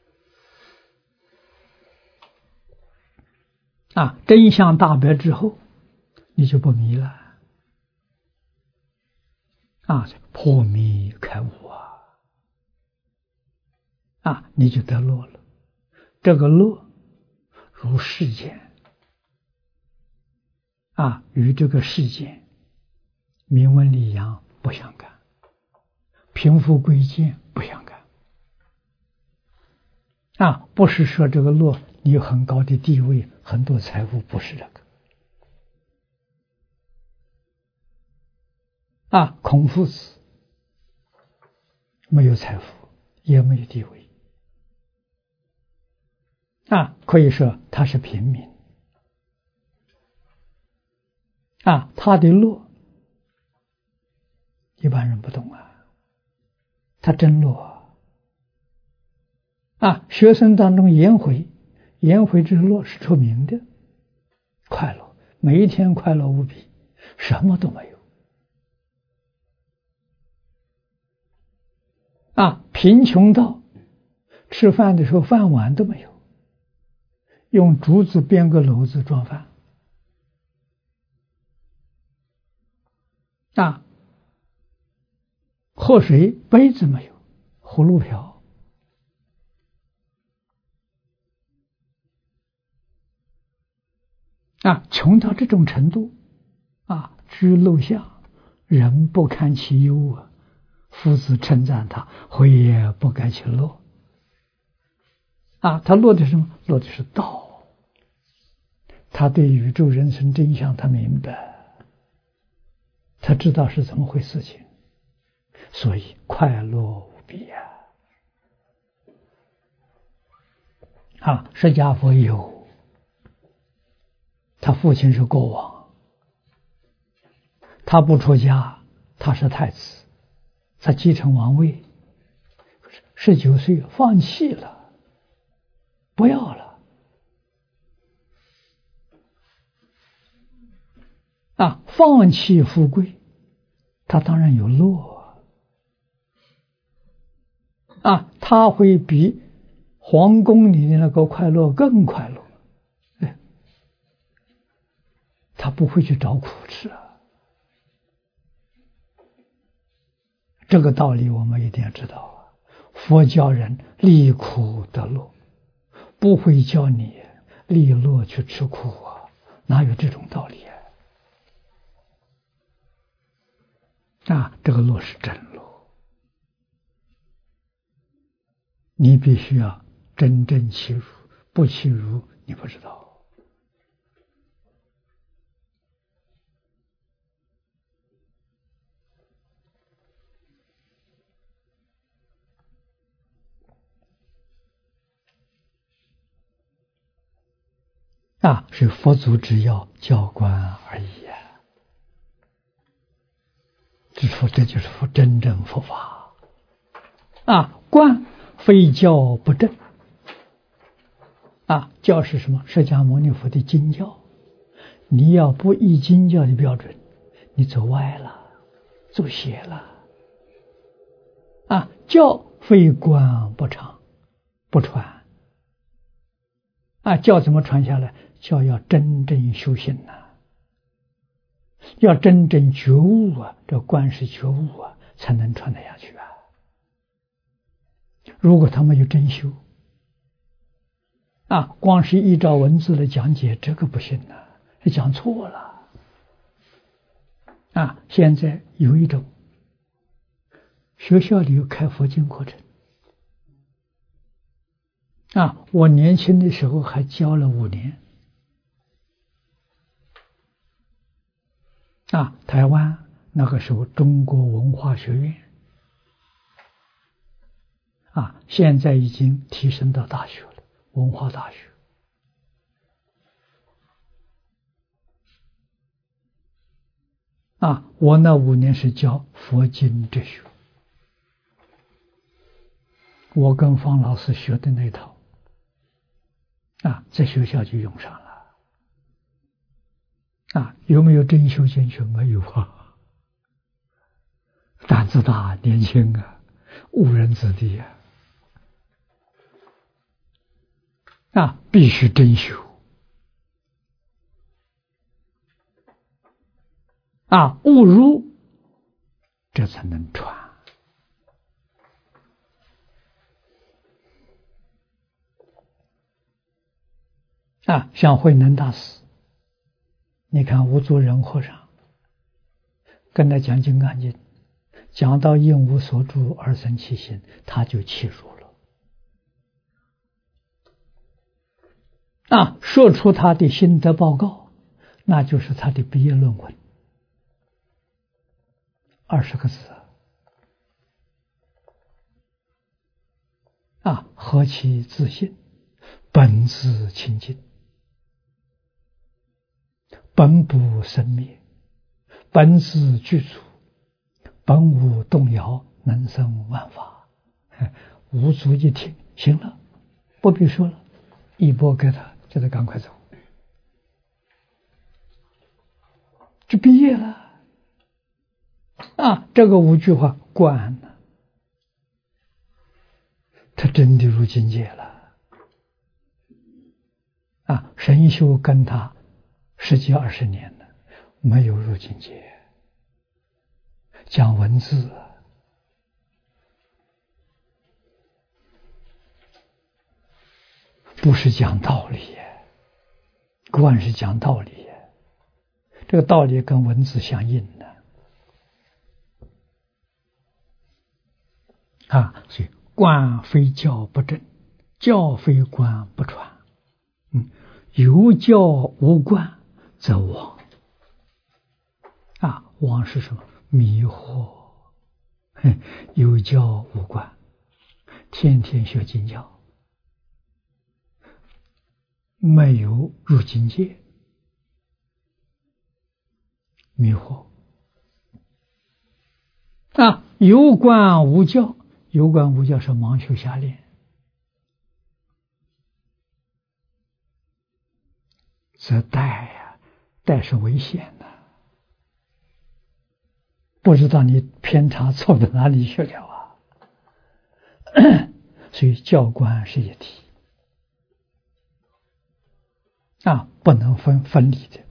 真相大白之后，你就不迷了。破迷开悟你就得乐了。这个乐如世间与这个世间名闻利养不相干，贫富贵贱不相干。不是说这个乐你有很高的地位，很多财富，不是这个。孔夫子没有财富，也没有地位，可以说他是平民。他的乐一般人不懂他真乐学生当中颜回之乐是出名的，快乐，每一天快乐无比，什么都没有。贫穷到吃饭的时候饭碗都没有，用竹子编个篓子装饭。喝水杯子没有，葫芦瓢。穷到这种程度居陋巷，人不堪其忧夫子称赞他，回也不改其乐。他乐的是什么？乐的是道。他对宇宙人生真相他明白，他知道是怎么回事情，所以快乐无比释迦佛有，他父亲是国王，他不出家，他是太子，他继承王位，19岁放弃了，不要了。放弃富贵，他当然有乐他会比皇宫里的那个快乐更快乐，他不会去找苦吃这个道理我们一定要知道佛教人离苦得乐，不会教你离乐去吃苦哪有这种道理这个乐是真乐，你必须要真正契入，不契入你不知道。是佛祖之要，教官而已这就是真正佛法观非教不正教是什么？释迦牟尼佛的经教，你要不依经教的标准，你走歪了，走邪了教非观不长不传教怎么传下来？教要真正修行要真正觉悟这观是觉悟才能传得下去如果他没有真修光是依照文字来讲解，这个不行讲错了现在有一种学校里有开佛经课程我年轻的时候还教了5年。台湾那个时候中国文化学院，现在已经提升到大学了，文化大学。我那5年是教佛经哲学，我跟方老师学的那套，在学校就用上了。有没有真修进去？没有啊，胆子大，年轻误人子弟必须真修误入，这才能传像慧能大师，你看吴祖仁和尚跟他讲《金刚经》，讲到应无所住而生其心，他就契入了说出他的心得报告，那就是他的毕业论文，20个字何其自信，本自清净，本不生灭，本自具足，本无动摇，能生万法。吴祖一听，行了，不必说了，一拨给他，叫他赶快走，就毕业了。这个5句话贯了，他真的入境界了。神修跟他10几20年了，没有入境界，讲文字不是讲道理，观是讲道理，这个道理跟文字相应的所以观非教不正，教非观不传。有教无观则妄。妄是什么？迷惑。有教无观，天天学经教，没有入境界，迷惑。有观无教，有观无教是盲修瞎练，则带是危险的，不知道你偏差错到哪里去了所以教观是一体不能分离的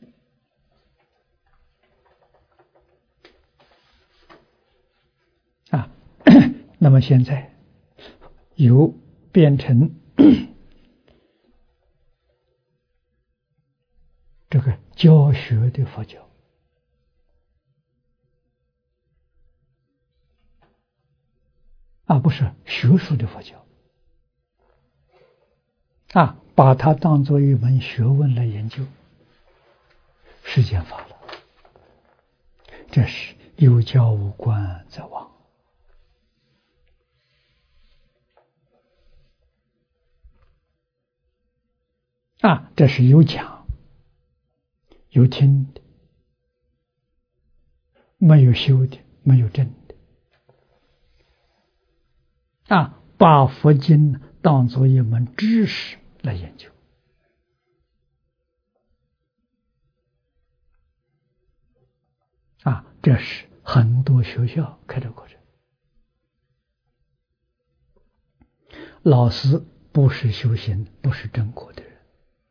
那么现在有变成这个教学的佛教不是学术的佛教把它当作一门学问来研究，世间法了。这是有教无观则妄这是有讲有听的，没有修的，没有证的把佛经当作一门知识来研究这是很多学校开的过程。老师不是修行，不是正果的人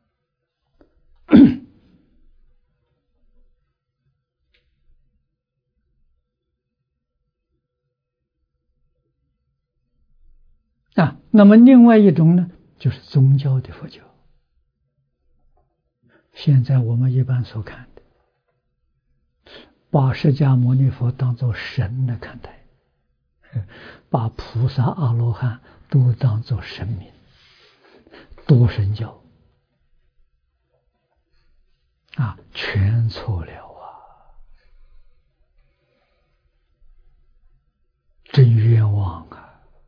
那么另外一种呢，就是宗教的佛教。现在我们一般所看的，把释迦牟尼佛当作神来看待，把菩萨阿罗汉都当作神明多神教啊，全错了啊！真冤枉啊！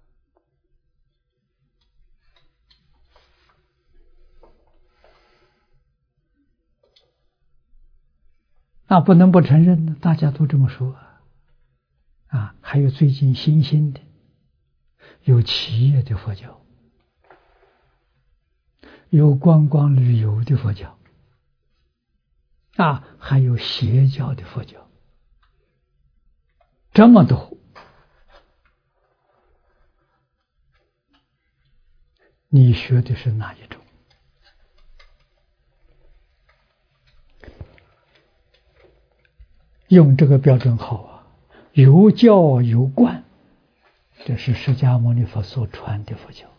那不能不承认呢，大家都这么说啊。还有最近新兴的，有企业的佛教，有观光旅游的佛教啊，还有邪教的佛教，这么多，你学的是哪一种？用这个标准好啊，有教有观，这是释迦牟尼佛所传的佛教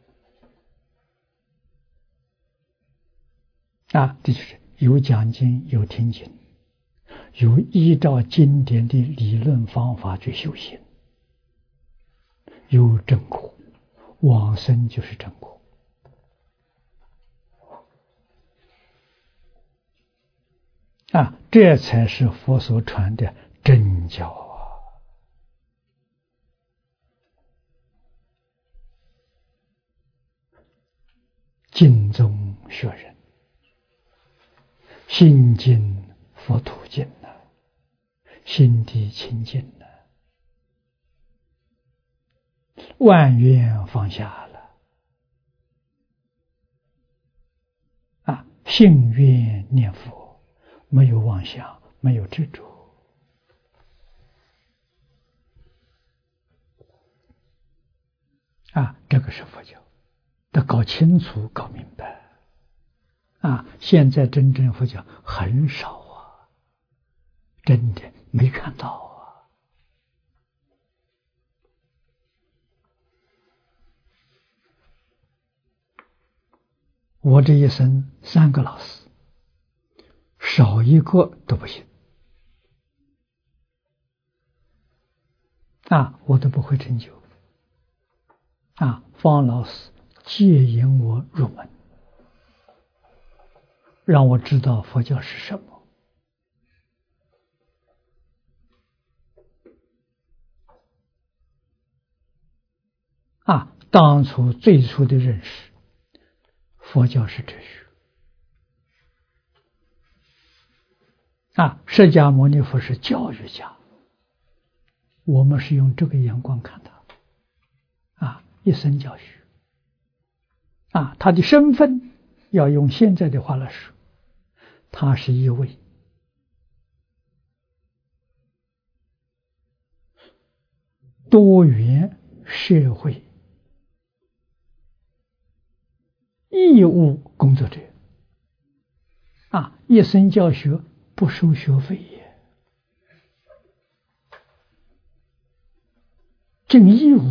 啊，这就是有讲经，有听经，有依照经典的理论方法去修行，有正果，往生就是正果啊，这才是佛所传的真教啊！经中学人，心经佛土经呐，心地清净呐，万缘放下了啊，信愿念佛，没有妄想，没有执着啊，这个是佛教，得搞清楚、搞明白啊！现在真正佛教很少啊，真的没看到啊。我这一生3个老师，少一个都不行啊，我都不会成就啊。方老师接引我入门，让我知道佛教是什么啊。当初最初的认识，佛教是哲学啊，释迦牟尼佛是教育家，我们是用这个眼光看他啊，一生教学啊，他的身份要用现在的话来说，他是一位多元社会义务工作者啊，一生教学不收学费也，尽义务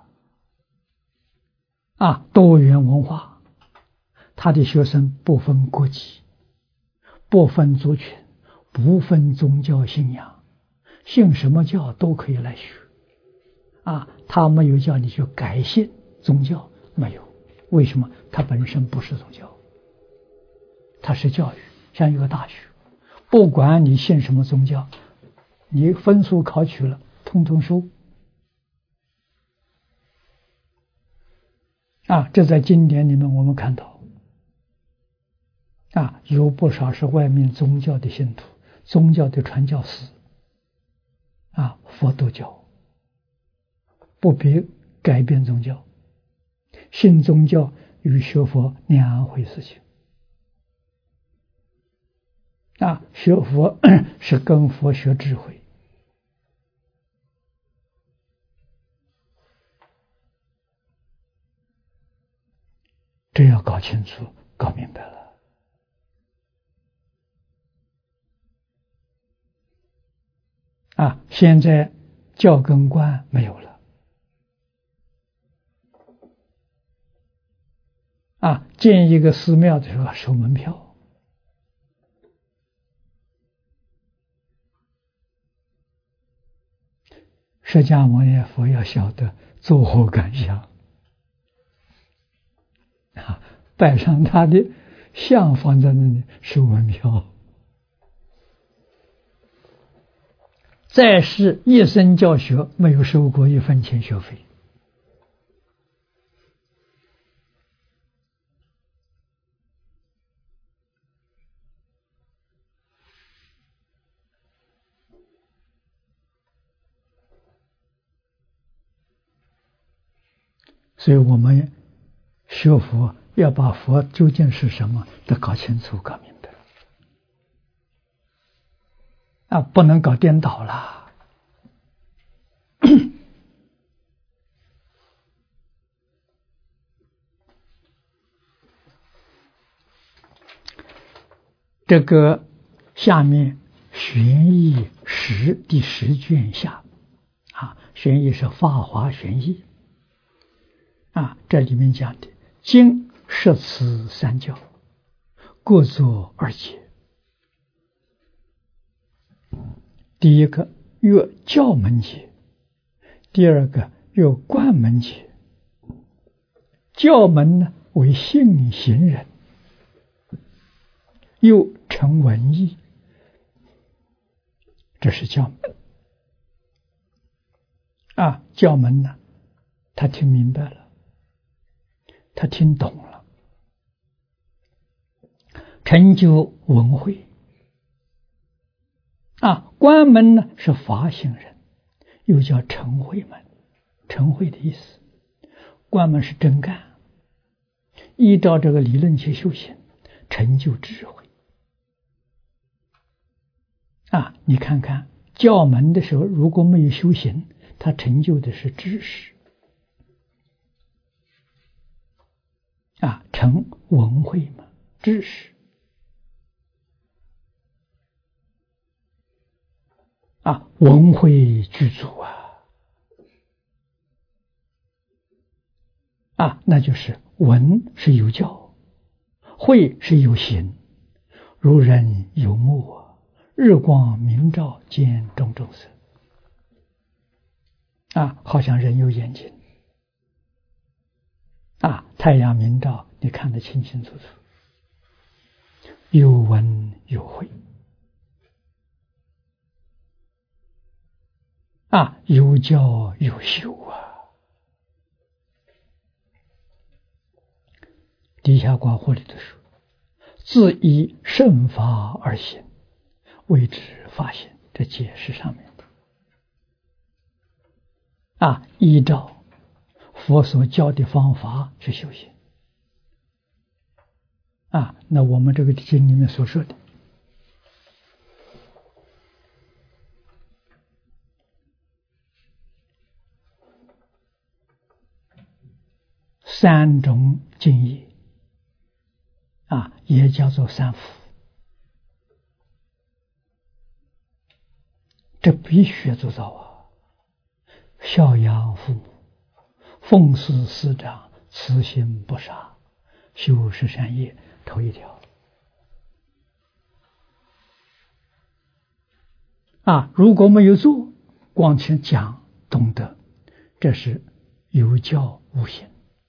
啊，多元文化，他的学生不分国籍，不分族群，不分宗教信仰，信什么教都可以来学啊。他没有叫你去改信宗教，没有。为什么？他本身不是宗教，他是教育，像一个大学，不管你信什么宗教，你分数考取了，通通收啊。这在经典里面我们看到啊，有不少是外面宗教的信徒，宗教的传教士啊，佛都教，不必改变宗教，信宗教与学佛两回事情啊。学佛是跟佛学智慧，这要搞清楚、搞明白了啊。现在教跟观没有了啊，建一个寺庙的时候收门票释迦牟尼佛要晓得作何感想啊！ 摆上他的像放在那里收门票。在世一生教学，没有收过1分钱学费。所以我们学佛要把佛究竟是什么都搞清楚、搞明白啊，不能搞颠倒了。这个下面玄义第10卷下啊，玄义是法华玄义啊，这里面讲的经摄此3教，各作2解。第一个曰教门解，第二个曰观门解。教门呢为性行人，又成文义，这是教门啊。教门呢，他听明白了，他听懂了，成就文慧啊。观门呢是法行人，又叫成慧门，成慧的意思。观门是真干，依照这个理论去修行，成就智慧啊。你看看教门的时候，如果没有修行，他成就的是知识啊，成文慧嘛，知识啊，文慧具足啊，那就是文是有教，慧是有行，如人有目，日光明照，见种种色啊，好像人有眼睛啊，太阳明照，你看得清清楚楚，有文有慧啊，有教有修啊。底下观或里的说，自依圣法而行，谓之法行。这解释上面啊，依照佛所教的方法去修行啊。那我们这个经里面所说的3种境业啊，也叫做3福，这必须要做到啊。孝养父母，奉事师长，慈心不杀，修13善业，头一条啊。如果没有做，光听讲懂得，这是有教无行，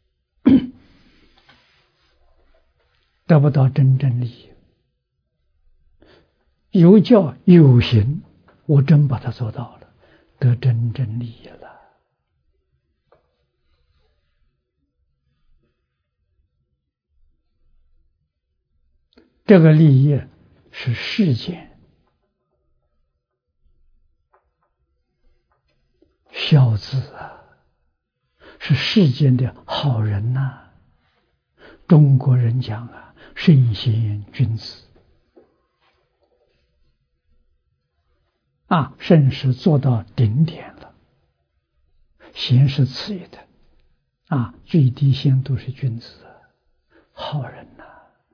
得不到真正利益。有教有行，我真把它做到了，得真正利益了。这个利益是世间孝子啊，是世间的好人呐。中国人讲啊，圣贤君子啊，圣是做到顶点了，贤是次一等啊，最低限度是君子，好人呐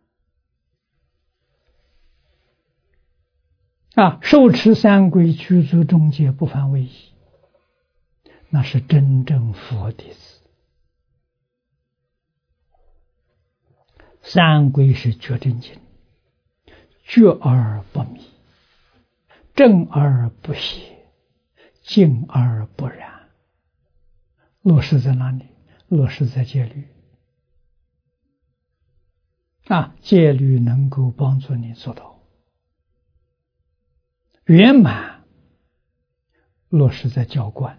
啊，受持3规，具足众戒，不犯违仪，那是真正佛弟子。3规是觉真经，觉而不迷，正而不邪，静而不染。落实在哪里？落实在戒律戒律能够帮助你做到圆满，落实在教观，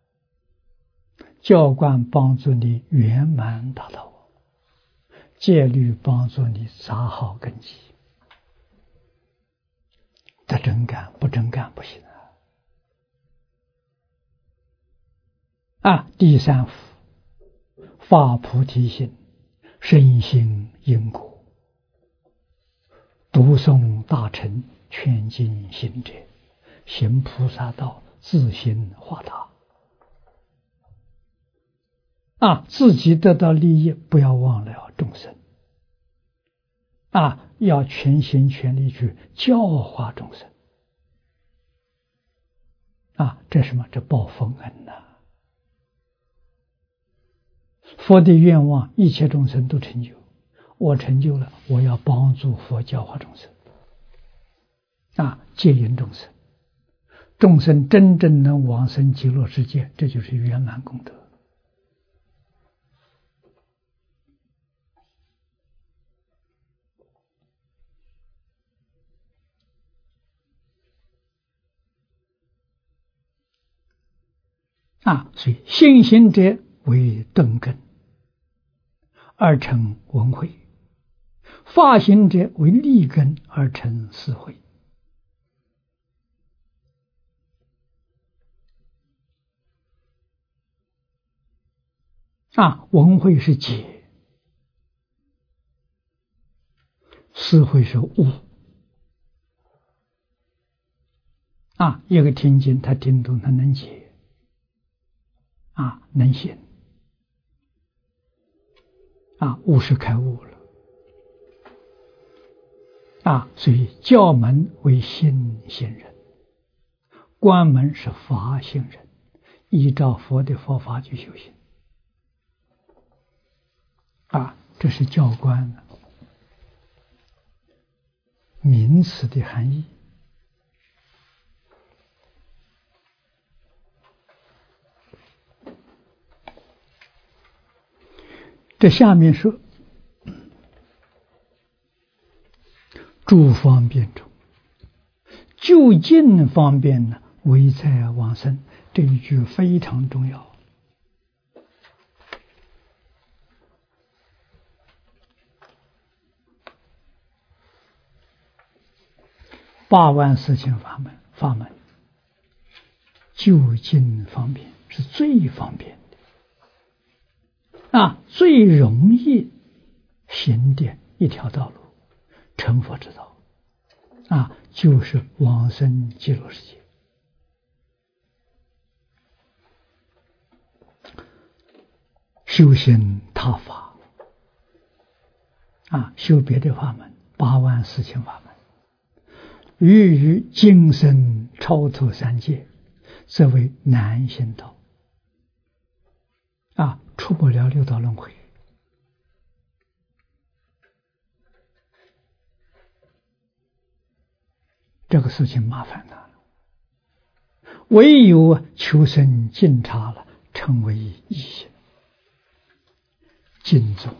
教观帮助你圆满达到，戒律帮助你扎好根基，得真干不真干不行第三福，发菩提心，深信因果，读诵大乘劝进行者，行菩萨道，自心化他。自己得到利益，不要忘了众生。要全心全力去教化众生。这是什么？这报佛恩呐！佛的愿望，一切众生都成就。我成就了，我要帮助佛教化众生，接引众生，众生真正能往生极乐世界，这就是圆满功德。所以信心者为顿根，而成闻慧；发心者为利根，而成思慧。闻慧是解，思慧是悟。一个听经，他听懂，他能解，能行，悟是开悟了。所以教门为心行人，关门是法行人，依照佛的佛法去修行。这是教官名词的含义。这下面说诸方便中，就近方便呢，唯在往生。这一句非常重要。84000法门，就近方便是最方便的，最容易行的一条道路，成佛之道，就是往生极乐世界。修行他法，修别的法门，84000法门，于今生超脱三界，则为难行道，出不了六道轮回。这个事情麻烦了，唯有求生尽察了，成为一行。尽宗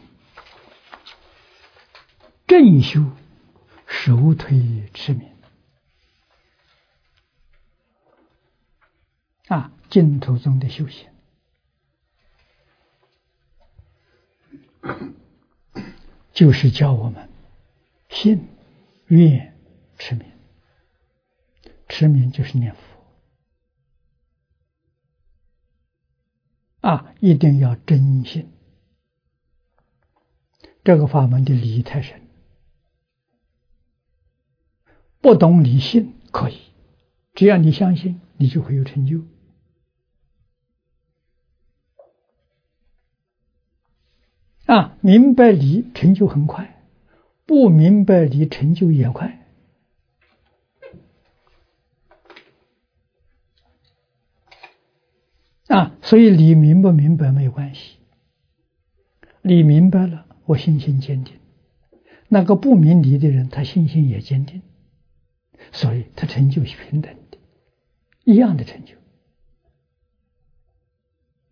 正修，首推持名。净土宗的修行，就是教我们信、愿、持名。持名就是念佛，一定要真信。这个法门的理太深，不懂理性可以，只要你相信，你就会有成就。明白理成就很快，不明白理成就也快。所以理明不明白没有关系，理明白了，我信心坚定。那个不明理的人，他信心也坚定，所以他成就是平等的，一样的成就。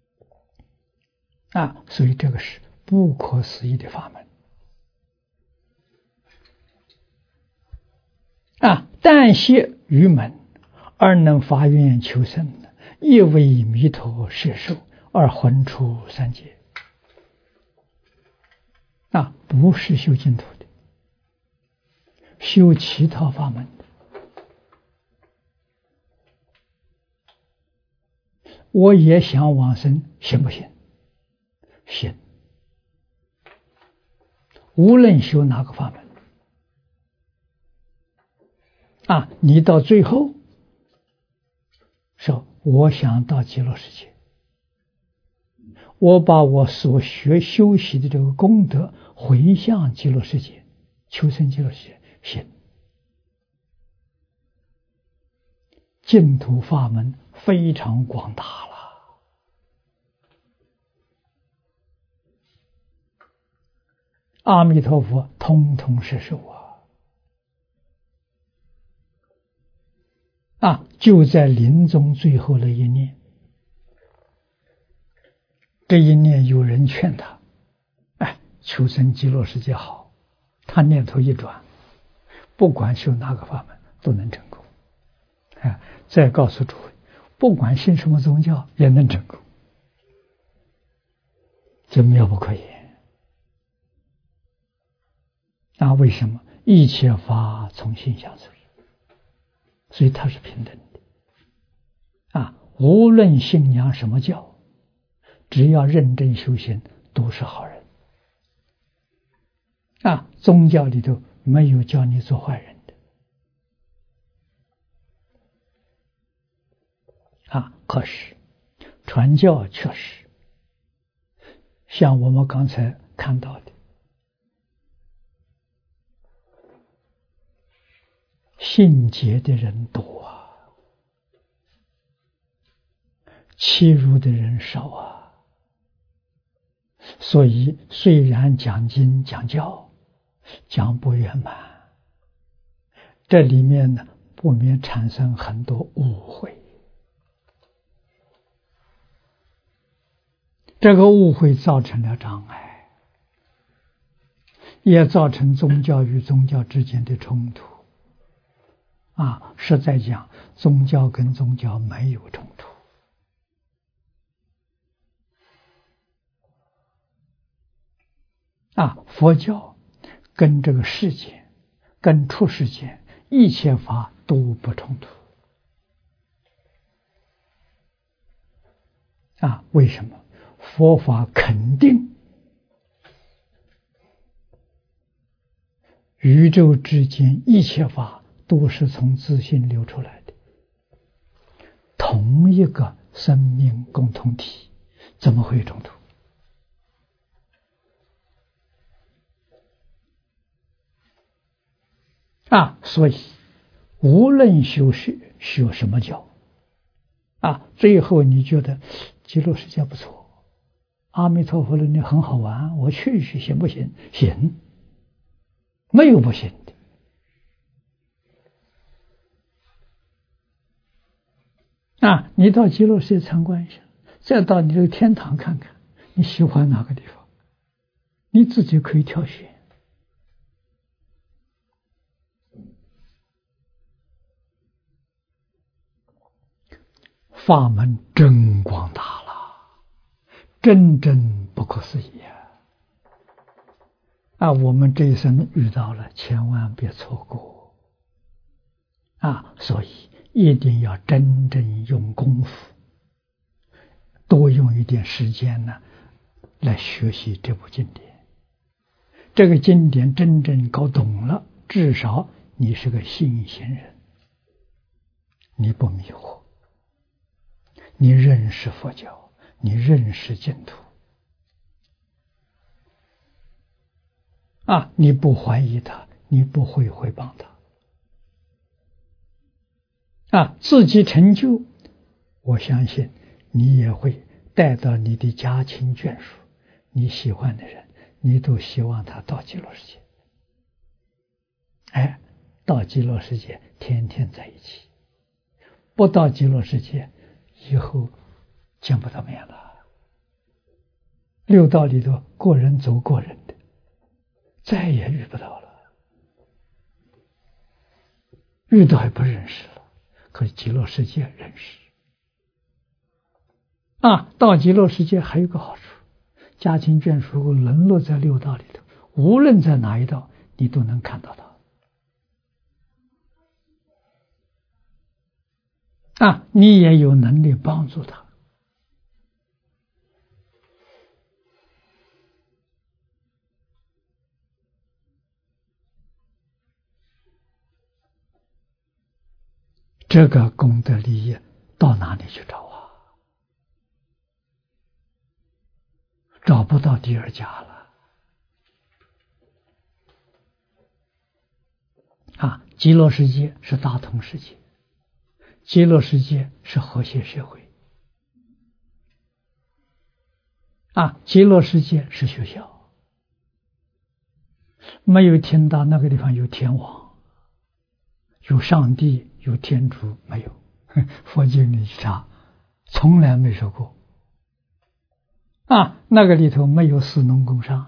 所以这个是不可思议的法门。 但谢于门而能发愿求生，亦为弥陀摄受而魂出三界。不是修净土的，修其他法门的。我也想往生，行不行？行。无论修哪个法门，你到最后说我想到极乐世界，我把我所学修习的这个功德回向极乐世界，求生极乐世界，行。净土法门非常广大了，阿弥陀佛通通摄受就在临终最后的一念，这一念有人劝他，求生极乐世界好，他念头一转，不管修哪个法门都能成功。再告诉诸位，不管信什么宗教也能成功，这妙不可言。为什么？一切法从心相随，所以它是平等的。无论信仰什么教，只要认真修行，都是好人。宗教里头没有叫你做坏人的。可是传教确实像我们刚才看到的，信解的人多欺辱的人少所以虽然讲经讲教讲不圆满，这里面呢不免产生很多误会。这个误会造成了障碍，也造成宗教与宗教之间的冲突。实在讲，宗教跟宗教没有冲突。佛教跟这个世界、跟出世间一切法都不冲突。为什么？佛法肯定宇宙之间一切法都是从自性流出来的，同一个生命共同体，怎么会有冲突？所以无论修什么教最后你觉得极乐世界不错，阿弥陀佛的你很好玩，我去行不行？行，没有不行的。你到极乐世界参观一下，再到你这个天堂看看，你喜欢哪个地方，你自己可以挑选。法门真广大了，真不可思议我们这一生遇到了，千万别错过所以一定要真正用功夫，多用一点时间呢，来学习这部经典。这个经典真正搞懂了，至少你是个信心人，你不迷惑，你认识佛教，你认识净土你不怀疑它，你不会诽谤它自己成就，我相信你也会带到你的家亲眷属，你喜欢的人，你都希望他到极乐世界。到极乐世界天天在一起，不到极乐世界以后见不到面了。六道里头过人走过人的，再也遇不到了。 遇到也不认识了，可是极乐世界认识。到极乐世界还有个好处，家亲眷属如果沦落在六道里头，无论在哪一道，你都能看到他。你也有能力帮助他。这个功德利益到哪里去找啊？找不到第二家了。极乐世界是大同世界，极乐世界是和谐社会，极乐世界是学校。没有听到那个地方有天王，有上帝，有天主，没有。佛经里去查，从来没说过。那个里头没有士农工商。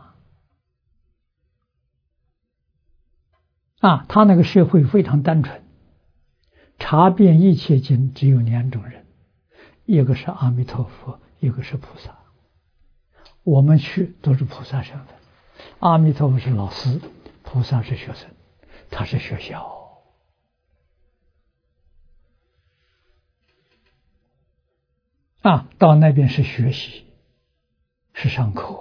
他那个社会非常单纯，查遍一切经只有两种人，一个是阿弥陀佛，一个是菩萨。我们去都是菩萨身份，阿弥陀佛是老师，菩萨是学生，他是学校。到那边是学习，是上课。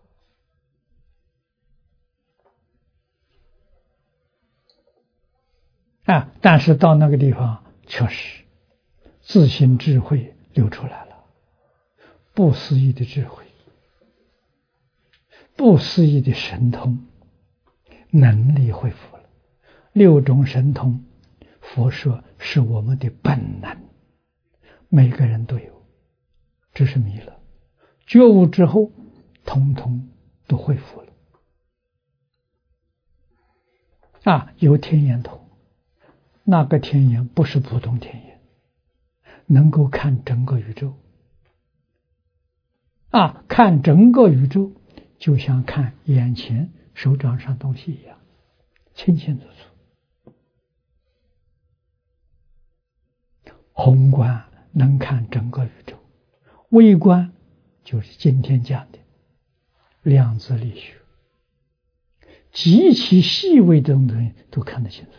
但是到那个地方确实自信智慧流出来了，不思议的智慧，不思议的神通，能力恢复了。六种神通，佛说是我们的本能，每个人都有，只是迷了。觉悟之后，统统都恢复了。有天眼通。那个天眼不是普通天眼，能够看整个宇宙。看整个宇宙，就像看眼前手掌上东西一样，清清楚楚。宏观能看整个宇宙，微观就是今天讲的量子力学，极其细微的东西都看得清楚。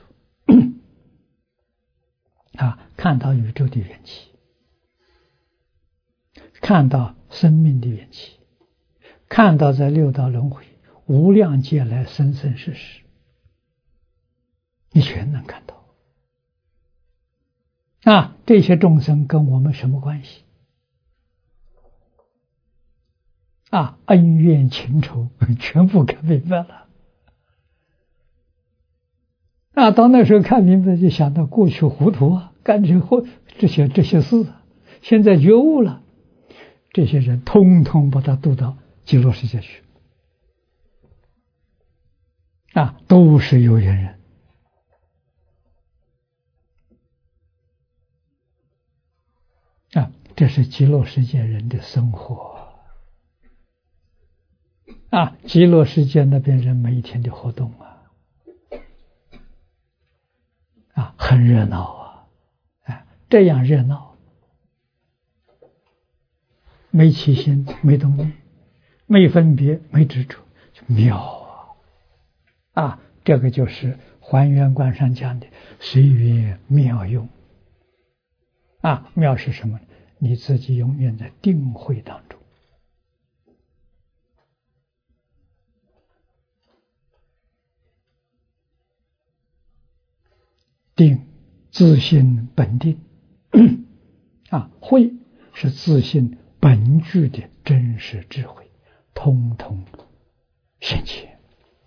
看到宇宙的缘起，看到生命的缘起，看到在六道轮回无量劫来生生世世，你全能看到。这些众生跟我们什么关系？恩怨情仇全部看明白了。到那时候看明白，就想到过去糊涂干这些事，现在觉悟了，这些人通通把他渡到极乐世界去。都是有缘人。这是极乐世界人的生活。极乐世界那边人每一天的活动很热闹这样热闹，没起心，没动念，没分别，没执着，就妙这个就是还原观上讲的随缘妙用。妙是什么？你自己永远在定慧当中。定，自性本定。慧是自性本具的真实智慧，通通现前。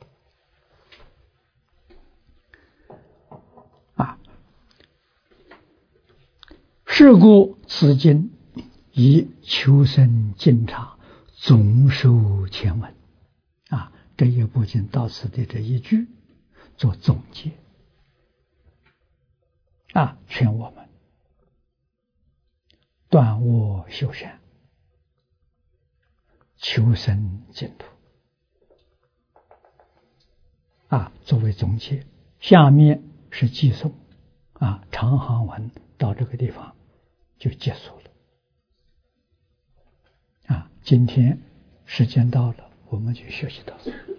是故此经以求生净场总收前文。这一部经到此的这一句做总结。劝我们断恶修善，求生净土。作为总结，下面是寄颂。 长行文到这个地方就结束了。今天时间到了，我们就学习到此。